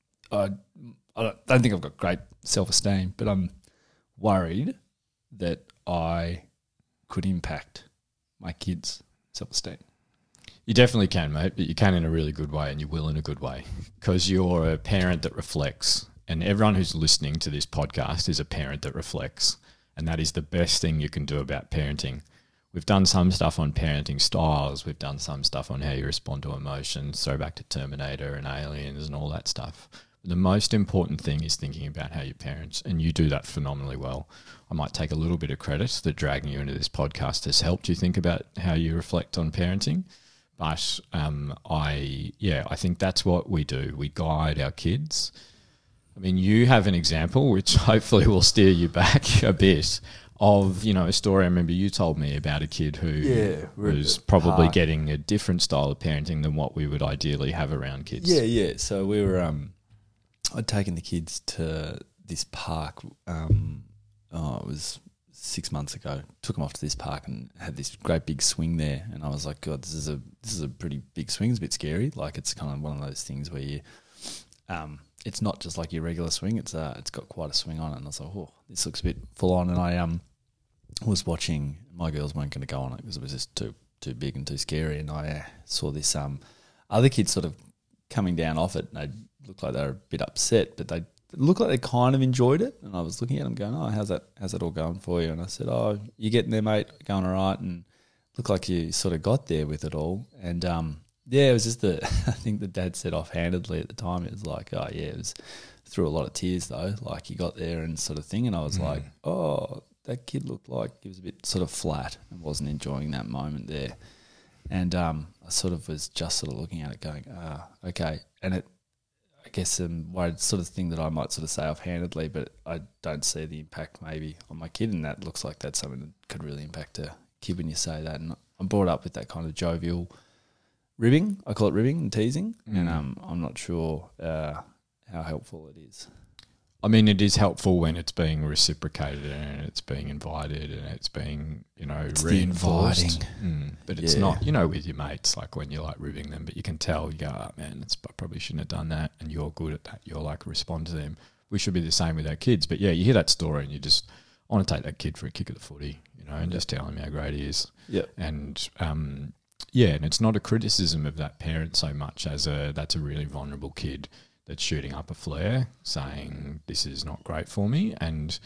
don't think I've got great self-esteem, but I'm worried that I could impact my kids' self-esteem. You definitely can, mate, but you can in a really good way, and you will in a good way, because you're a parent that reflects, and everyone who's listening to this podcast is a parent that reflects, and that is the best thing you can do about parenting. We've done some stuff on parenting styles. We've done some stuff on how you respond to emotions, throw back to Terminator and Aliens and all that stuff. The most important thing is thinking about how you parent, and you do that phenomenally well. I might take a little bit of credit that dragging you into this podcast has helped you think about how you reflect on parenting. But I think that's what we do. We guide our kids. I mean, you have an example, which hopefully will steer you back a bit, of, a story I remember you told me about a kid who was probably getting a different style of parenting than what we would ideally have around kids. Yeah. So we were, I'd taken the kids to this park. It was 6 months ago. Took them off to this park and had this great big swing there. And I was like, God, this is a pretty big swing. It's a bit scary. Like, it's kind of one of those things where you, it's not just like your regular swing. It's got quite a swing on it. And I was like, oh, this looks a bit full on. And I was watching. My girls weren't going to go on it because it was just too big and too scary. And I saw this other kids sort of coming down off it. And they looked like they were a bit upset, but they looked like they kind of enjoyed it. And I was looking at them going, oh, how's that all going for you? And I said, oh, you getting there, mate? Going all right? And looked like you sort of got there with it all. And it was just I think the dad said offhandedly at the time, it was like, oh yeah, it was through a lot of tears though, like he got there and sort of thing. And I was like, oh, that kid looked like he was a bit sort of flat and wasn't enjoying that moment there. And I sort of was just sort of looking at it going, okay. And I guess worried sort of thing that I might sort of say offhandedly, but I don't see the impact maybe on my kid, and that looks like that's something that could really impact a kid when you say that. And I'm brought up with that kind of jovial ribbing. I call it ribbing and teasing, and I'm not sure how helpful it is. I mean, it is helpful when it's being reciprocated and it's being invited and it's being, reinforced. But it's not, with your mates, like when you're like ribbing them, but you can tell, you go, oh man, I probably shouldn't have done that, and you're good at that. You're like, respond to them. We should be the same with our kids. But yeah, you hear that story and you just want to take that kid for a kick at the footy, and just tell him how great he is. Yeah. And and it's not a criticism of that parent so much as that's a really vulnerable kid that's shooting up a flare saying, this is not great for me. And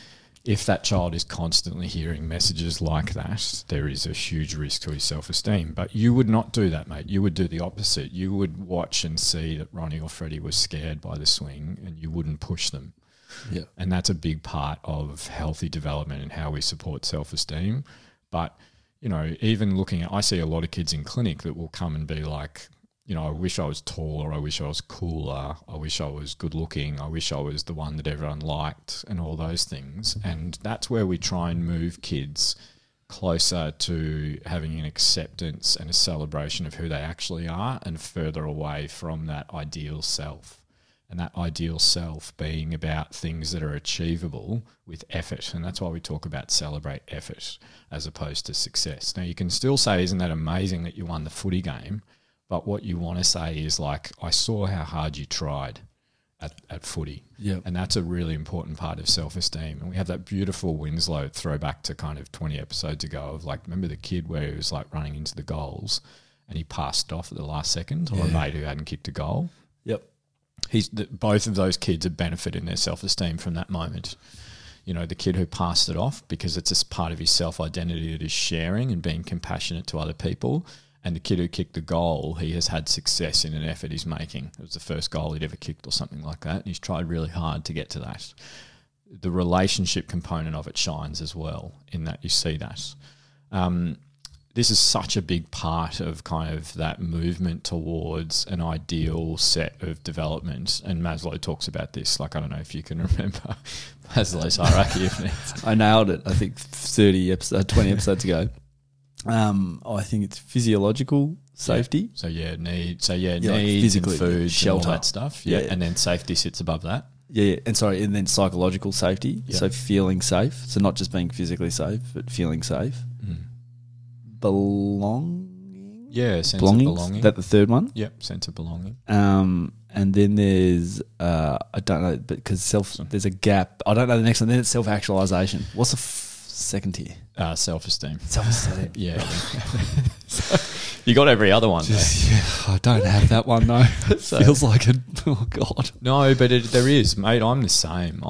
if that child is constantly hearing messages like that, there is a huge risk to his self-esteem. But you would not do that, mate. You would do the opposite. You would watch and see that Ronnie or Freddie was scared by the swing, and you wouldn't push them. Yeah. And that's a big part of healthy development and how we support self-esteem. But, even looking at, I see a lot of kids in clinic that will come and be like, I wish I was taller, I wish I was cooler, I wish I was good looking, I wish I was the one that everyone liked, and all those things. And that's where we try and move kids closer to having an acceptance and a celebration of who they actually are, and further away from that ideal self. And that ideal self being about things that are achievable with effort. And that's why we talk about celebrate effort as opposed to success. Now, you can still say, isn't that amazing that you won the footy game? But what you want to say is like, I saw how hard you tried at footy. Yeah. And that's a really important part of self-esteem. And we have that beautiful Winslow throwback to kind of 20 episodes ago of like, remember the kid where he was like running into the goals and he passed off at the last second, or a mate who hadn't kicked a goal? Yep. Both of those kids have benefited in their self-esteem from that moment. The kid who passed it off because it's a part of his self-identity that is sharing and being compassionate to other people. And the kid who kicked the goal, he has had success in an effort he's making. It was the first goal he'd ever kicked or something like that. And he's tried really hard to get to that. The relationship component of it shines as well in that you see that. this is such a big part of kind of that movement towards an ideal set of development. And Maslow talks about this. Like, I don't know if you can remember Maslow's hierarchy of needs. I nailed it, I think 20 episodes ago. I think it's physiological safety. Needs like needs physically, and food, shelter. and all that stuff. Yeah. And then safety sits above that. Yeah, and then psychological safety. Yeah. So feeling safe. So not just being physically safe, but feeling safe. Belonging. Yeah, sense Belongings? of belonging. Is that the third one? Yep, sense of belonging. And then there's I don't know, but because there's a gap. I don't know the next one. Then it's self-actualization. What's the second tier? Self-esteem. Self-esteem. Yeah. You got every other one. I don't have that one though. It feels like it. Oh God. No, but there is, mate. I'm the same.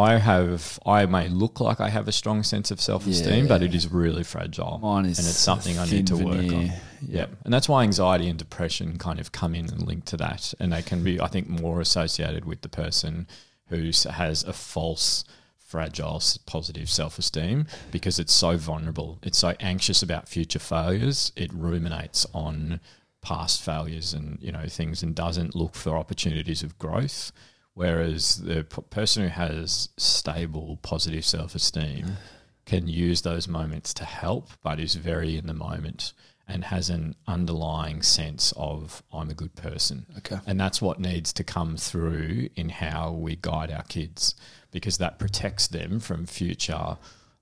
I may look like I have a strong sense of self-esteem, but it is really fragile. Mine is, and it's something I need to work on. Yep. And that's why anxiety and depression kind of come in and link to that, and they can be, I think, more associated with the person who has a false, fragile, positive self-esteem because it's so vulnerable. It's so anxious about future failures. It ruminates on past failures and, things, and doesn't look for opportunities of growth. Whereas the person who has stable, positive self-esteem can use those moments to help, but is very in the moment and has an underlying sense of, I'm a good person. Okay. And that's what needs to come through in how we guide our kids, because that protects them from future,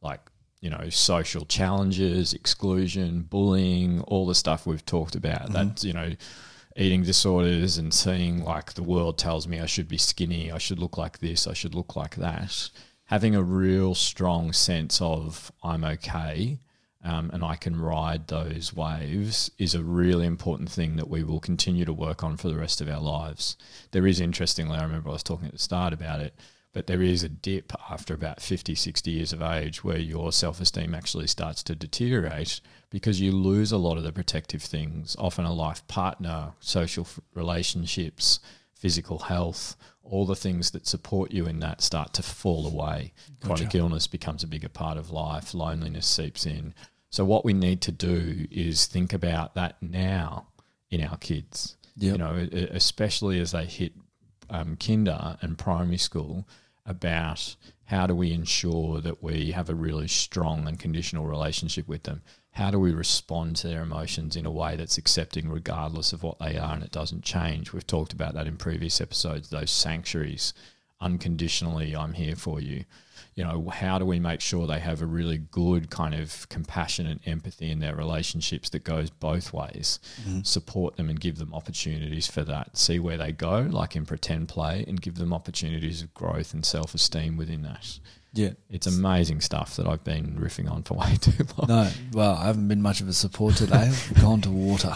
social challenges, exclusion, bullying, all the stuff we've talked about. That, eating disorders and seeing like the world tells me I should be skinny, I should look like this, I should look like that. Having a real strong sense of I'm okay and I can ride those waves is a really important thing that we will continue to work on for the rest of our lives. There is, interestingly, I remember I was talking at the start about it, but there is a dip after about 50, 60 years of age where your self-esteem actually starts to deteriorate because you lose a lot of the protective things, often a life partner, social relationships, physical health, all the things that support you in that start to fall away. Chronic illness becomes a bigger part of life, loneliness seeps in. So what we need to do is think about that now in our kids, especially as they hit kinder and primary school, about how do we ensure that we have a really strong and conditional relationship with them? How do we respond to their emotions in a way that's accepting regardless of what they are and it doesn't change? We've talked about that in previous episodes, those sanctuaries, unconditionally, I'm here for you. How do we make sure they have a really good kind of compassion and empathy in their relationships that goes both ways? Support them and give them opportunities for that. See where they go, like in pretend play, and give them opportunities of growth and self-esteem within that. Yeah. It's amazing stuff that I've been riffing on for way too long. No, well, I haven't been much of a support today. I've gone to water.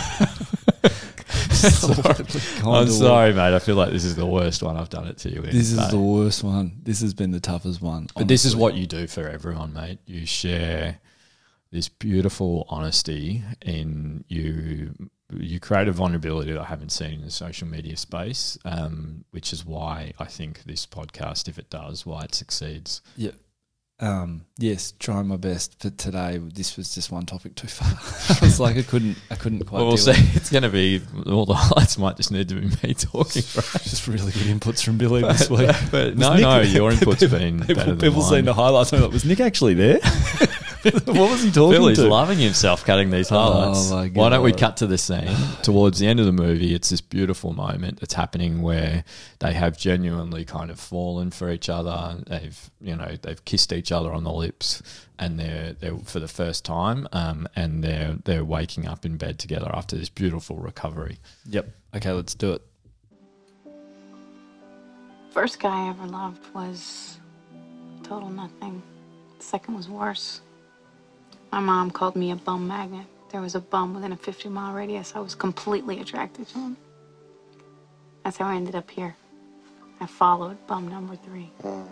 I'm sorry, mate. I feel like this is the worst one I've done it to you in. This is the worst one. This has been the toughest one. But honestly, this is what you do for everyone, mate. You share this beautiful honesty and you create a vulnerability that I haven't seen in the social media space, which is why I think this podcast, if it does, why it succeeds. Yeah. Yes, trying my best, but today this was just one topic too far. I was like, I couldn't quite. Well, we'll see. It's going to be all the highlights might just need to be me talking. Just really good inputs from Billy this week. But no, your input's been better than people mine. seen the highlights. I'm like, was Nick actually there? What was he talking Billy's to? loving himself cutting these highlights. Oh my God. Why don't we cut to the scene towards the end of the movie? It's this beautiful moment that's happening where they have genuinely kind of fallen for each other. They've kissed each other on the lips, and they're for the first time, and they're waking up in bed together after this beautiful recovery. Yep. Okay, let's do it. First guy I ever loved was total nothing. The second was worse. My mom called me a bum magnet. There was a bum within a 50-mile radius. I was completely attracted to him. That's how I ended up here. I followed bum number 3.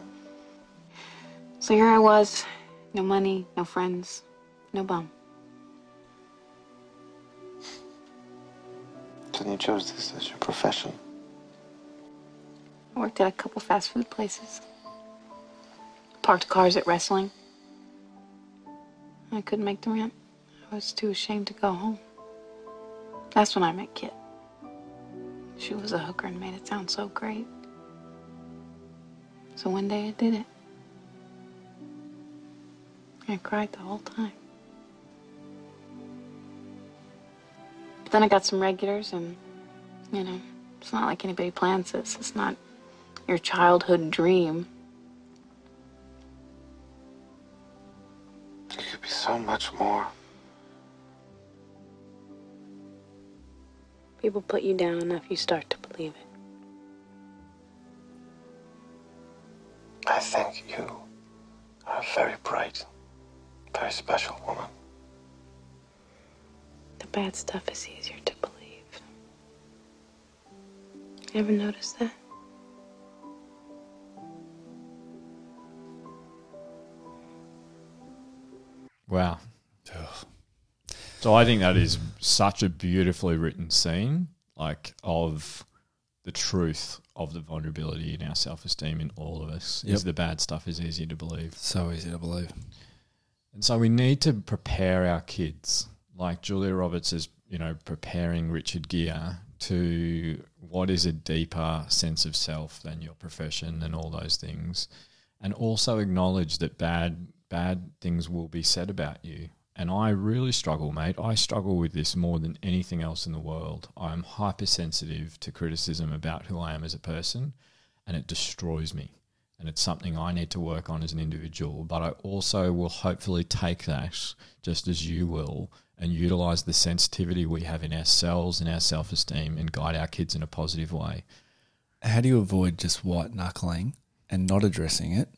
So here I was, no money, no friends, no bum. So you chose this as your profession? I worked at a couple fast food places. Parked cars at wrestling. I couldn't make the rent. I was too ashamed to go home. That's when I met Kit. She was a hooker and made it sound so great. So one day I did it. I cried the whole time. But then I got some regulars and, you know, it's not like anybody plans this. It's not your childhood dream. You could be so much more. People put you down enough, you start to believe it. I think you are a very bright, very special woman. The bad stuff is easier to believe. You ever notice that? Wow. So I think that is such a beautifully written scene, like of the truth of the vulnerability in our self-esteem in all of us. Is the bad stuff is easy to believe. So easy to believe. And so we need to prepare our kids, like Julia Roberts is, you know, preparing Richard Gere to what is a deeper sense of self than your profession and all those things, and also acknowledge that bad things will be said about you. And I really struggle, mate. I struggle with this more than anything else in the world. I'm hypersensitive to criticism about who I am as a person, and it destroys me. And it's something I need to work on as an individual. But I also will hopefully take that, just as you will, and utilise the sensitivity we have in ourselves and our self-esteem and guide our kids in a positive way. How do you avoid just white knuckling and not addressing it?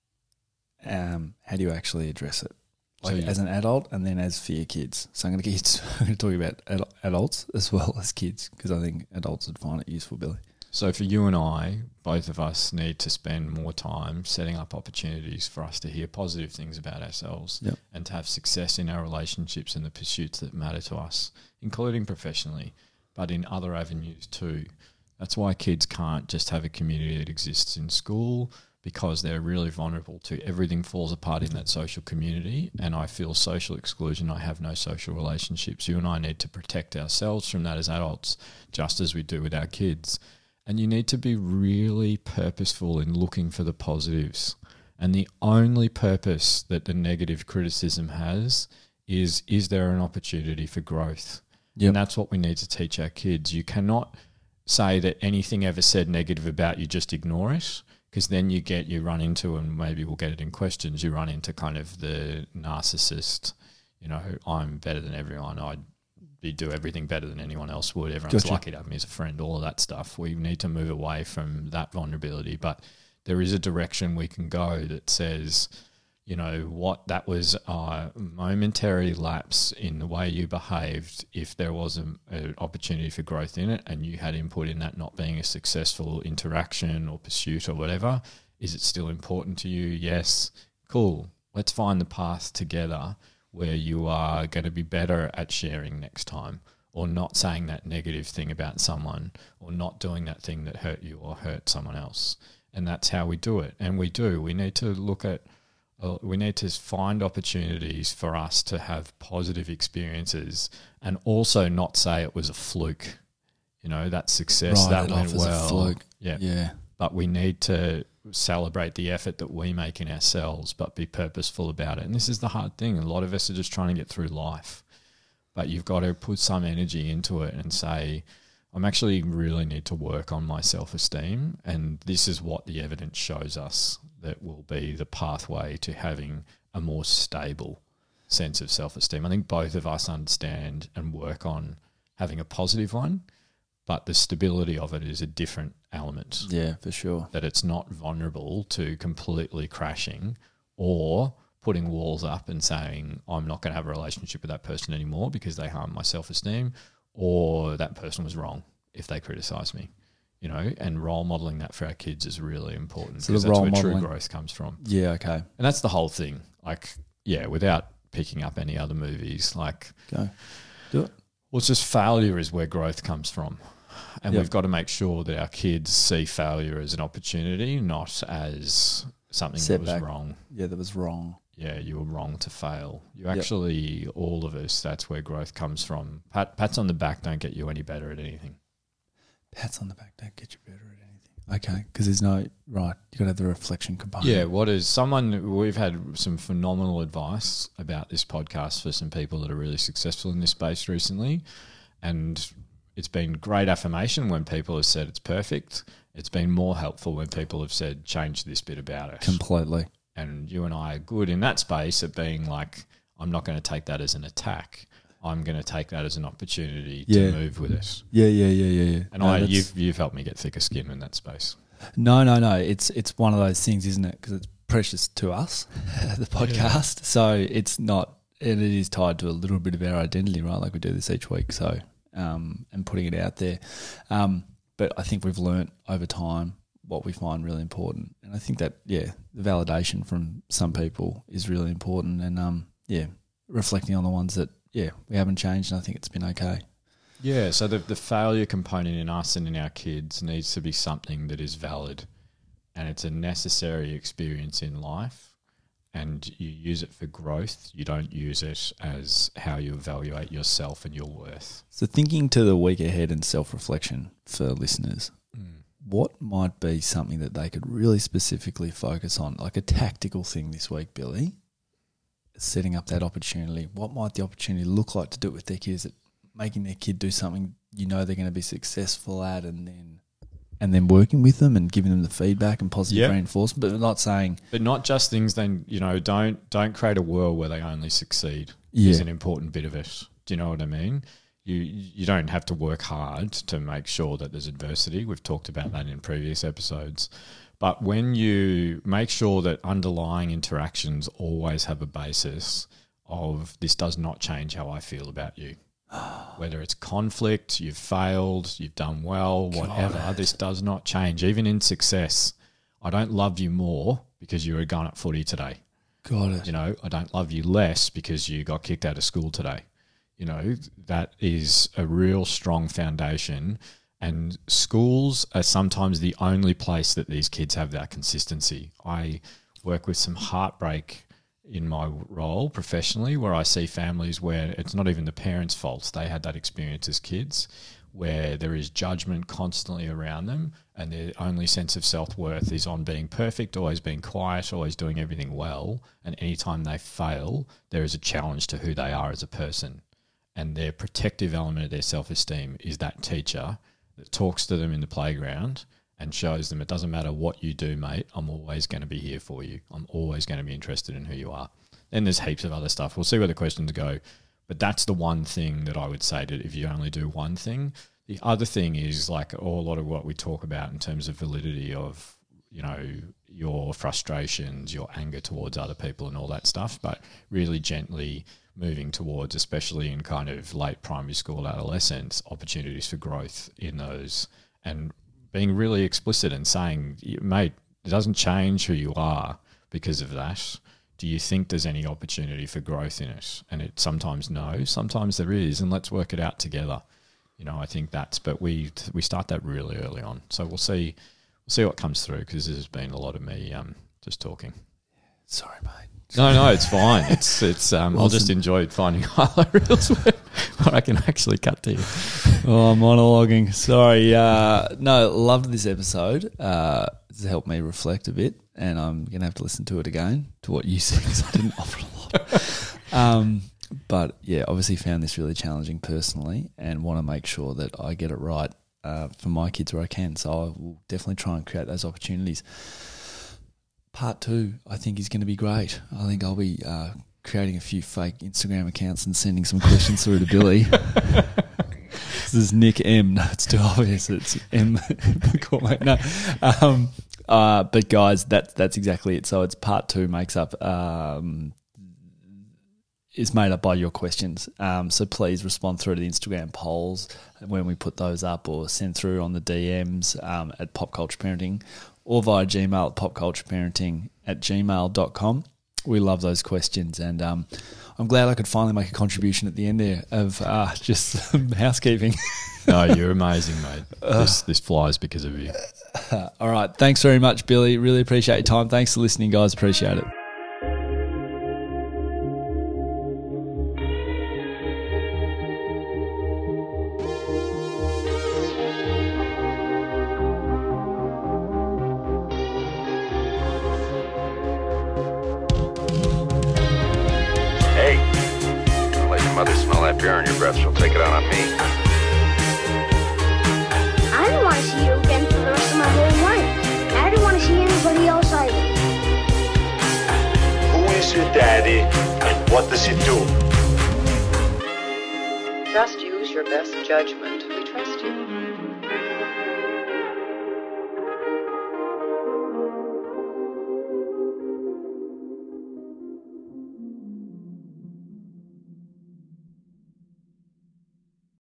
How do you actually address it? Like as an adult and then as for your kids. So I'm going to talk about adults as well as kids, because I think adults would find it useful, Billy. So for you and I, both of us need to spend more time setting up opportunities for us to hear positive things about ourselves and to have success in our relationships and the pursuits that matter to us, including professionally, but in other avenues too. That's why kids can't just have a community that exists in school, because they're really vulnerable to everything falls apart in that social community, and I feel social exclusion. I have no social relationships. You and I need to protect ourselves from that as adults, just as we do with our kids. And you need to be really purposeful in looking for the positives. And the only purpose that the negative criticism has is there an opportunity for growth? And that's what we need to teach our kids. You cannot say that anything ever said negative about you, just ignore it. Because then you run into, and maybe we'll get it in questions, you run into kind of the narcissist, you know, I'm better than everyone, I'd do everything better than anyone else would, everyone's lucky to have me as a friend, all of that stuff. We need to move away from that vulnerability, but there is a direction we can go that says, you know, what that was a momentary lapse in the way you behaved. If there was an opportunity for growth in it and you had input in that not being a successful interaction or pursuit or whatever, is it still important to you? Yes. Cool. Let's find the path together where you are going to be better at sharing next time, or not saying that negative thing about someone, or not doing that thing that hurt you or hurt someone else. And that's how we do it. And we need to look at, we need to find opportunities for us to have positive experiences, and also not say it was a fluke. You know, that success, that went well. Yeah. But we need to celebrate the effort that we make in ourselves, but be purposeful about it. And this is the hard thing. A lot of us are just trying to get through life, but you've got to put some energy into it and say, I'm actually really need to work on my self-esteem, and this is what the evidence shows us that will be the pathway to having a more stable sense of self-esteem. I think both of us understand and work on having a positive one, but the stability of it is a different element. Yeah, for sure. That it's not vulnerable to completely crashing or putting walls up and saying, I'm not going to have a relationship with that person anymore because they harm my self-esteem, or that person was wrong if they criticise me, you know, and role modelling that for our kids is really important, because that's where true growth comes from. Yeah, okay. And that's the whole thing. Like, yeah, without picking up any other movies, like, go do it. Well, it's just failure is where growth comes from. And we've got to make sure that our kids see failure as an opportunity, not as something that was wrong. Yeah, that was wrong. yeah, you were wrong to fail. You actually, all of us, that's where growth comes from. Pats on the back don't get you any better at anything. Pats on the back don't get you better at anything. Okay, because there's no, right, you got to have the reflection component. Yeah, we've had some phenomenal advice about this podcast for some people that are really successful in this space recently, and it's been great affirmation when people have said it's perfect. It's been more helpful when people have said, change this bit about it. Completely. And you and I are good in that space at being like, I'm not going to take that as an attack. I'm going to take that as an opportunity to move with it. Yeah. And you've helped me get thicker skin in that space. No. It's one of those things, isn't it? Because it's precious to us, the podcast. Yeah. So it's not, and it is tied to a little bit of our identity, right? Like we do this each week. So, and putting it out there. But I think we've learnt over time what we find really important. And I think that, the validation from some people is really important. And, reflecting on the ones that, we haven't changed, and I think it's been okay. Yeah, so the failure component in us and in our kids needs to be something that is valid, and it's a necessary experience in life, and you use it for growth. You don't use it as how you evaluate yourself and your worth. So thinking to the week ahead and self-reflection for listeners, what might be something that they could really specifically focus on, like a tactical thing this week, Billy, setting up that opportunity? What might the opportunity look like to do it with their kids, making their kid do something they're going to be successful at, and then working with them and giving them the feedback and positive reinforcement, but not saying... But not just things then, don't create a world where they only succeed is an important bit of it. Do you know what I mean? You don't have to work hard to make sure that there's adversity. We've talked about that in previous episodes. But when you make sure that underlying interactions always have a basis of, this does not change how I feel about you. Whether it's conflict, you've failed, you've done well, whatever, this does not change. Even in success, I don't love you more because you were a gun at footy today. Got it. I don't love you less because you got kicked out of school today. That is a real strong foundation. And schools are sometimes the only place that these kids have that consistency. I work with some heartbreak in my role professionally, where I see families where it's not even the parents' fault. They had that experience as kids, where there is judgment constantly around them, and their only sense of self-worth is on being perfect, always being quiet, always doing everything well. And anytime they fail, there is a challenge to who they are as a person. And their protective element of their self-esteem is that teacher that talks to them in the playground and shows them, it doesn't matter what you do, mate, I'm always going to be here for you. I'm always going to be interested in who you are. Then there's heaps of other stuff. We'll see where the questions go. But that's the one thing that I would say that if you only do one thing. The other thing is like a lot of what we talk about in terms of validity of, your frustrations, your anger towards other people and all that stuff, but really gently moving towards, especially in kind of late primary school, adolescence, opportunities for growth in those, and being really explicit and saying, mate, it doesn't change who you are because of that. Do you think there's any opportunity for growth in it? And it sometimes no, sometimes there is, and let's work it out together. I think but we start that really early on. So we'll see what comes through, because this has been a lot of me just talking. Sorry, mate. No, it's fine. It's I'll just enjoy finding highlight reels where I can actually cut to you. Oh, I'm monologuing. Sorry. Loved this episode. It's helped me reflect a bit, and I'm going to have to listen to it again, to what you said, because I didn't offer a lot. But yeah, obviously found this really challenging personally, and want to make sure that I get it right for my kids where I can. So I will definitely try and create those opportunities. Part 2, I think, is going to be great. I think I'll be creating a few fake Instagram accounts and sending some questions through to Billy. This is Nick M. No, it's too obvious. It's M. No. But guys, that's exactly it. So it's part 2 is made up by your questions. So please respond through to the Instagram polls when we put those up, or send through on the DMs at Pop Culture Parenting, or via Gmail at popcultureparenting@gmail.com. We love those questions, and I'm glad I could finally make a contribution at the end there of just some housekeeping. No, you're amazing, mate. This flies because of you. All right. Thanks very much, Billy. Really appreciate your time. Thanks for listening, guys. Appreciate it. mother smell that beer on your breath, she'll take it out on me. I don't want to see you again for the rest of my whole life. I don't want to see anybody else either. Who is your daddy and what does he do? Just use your best judgment. We trust you.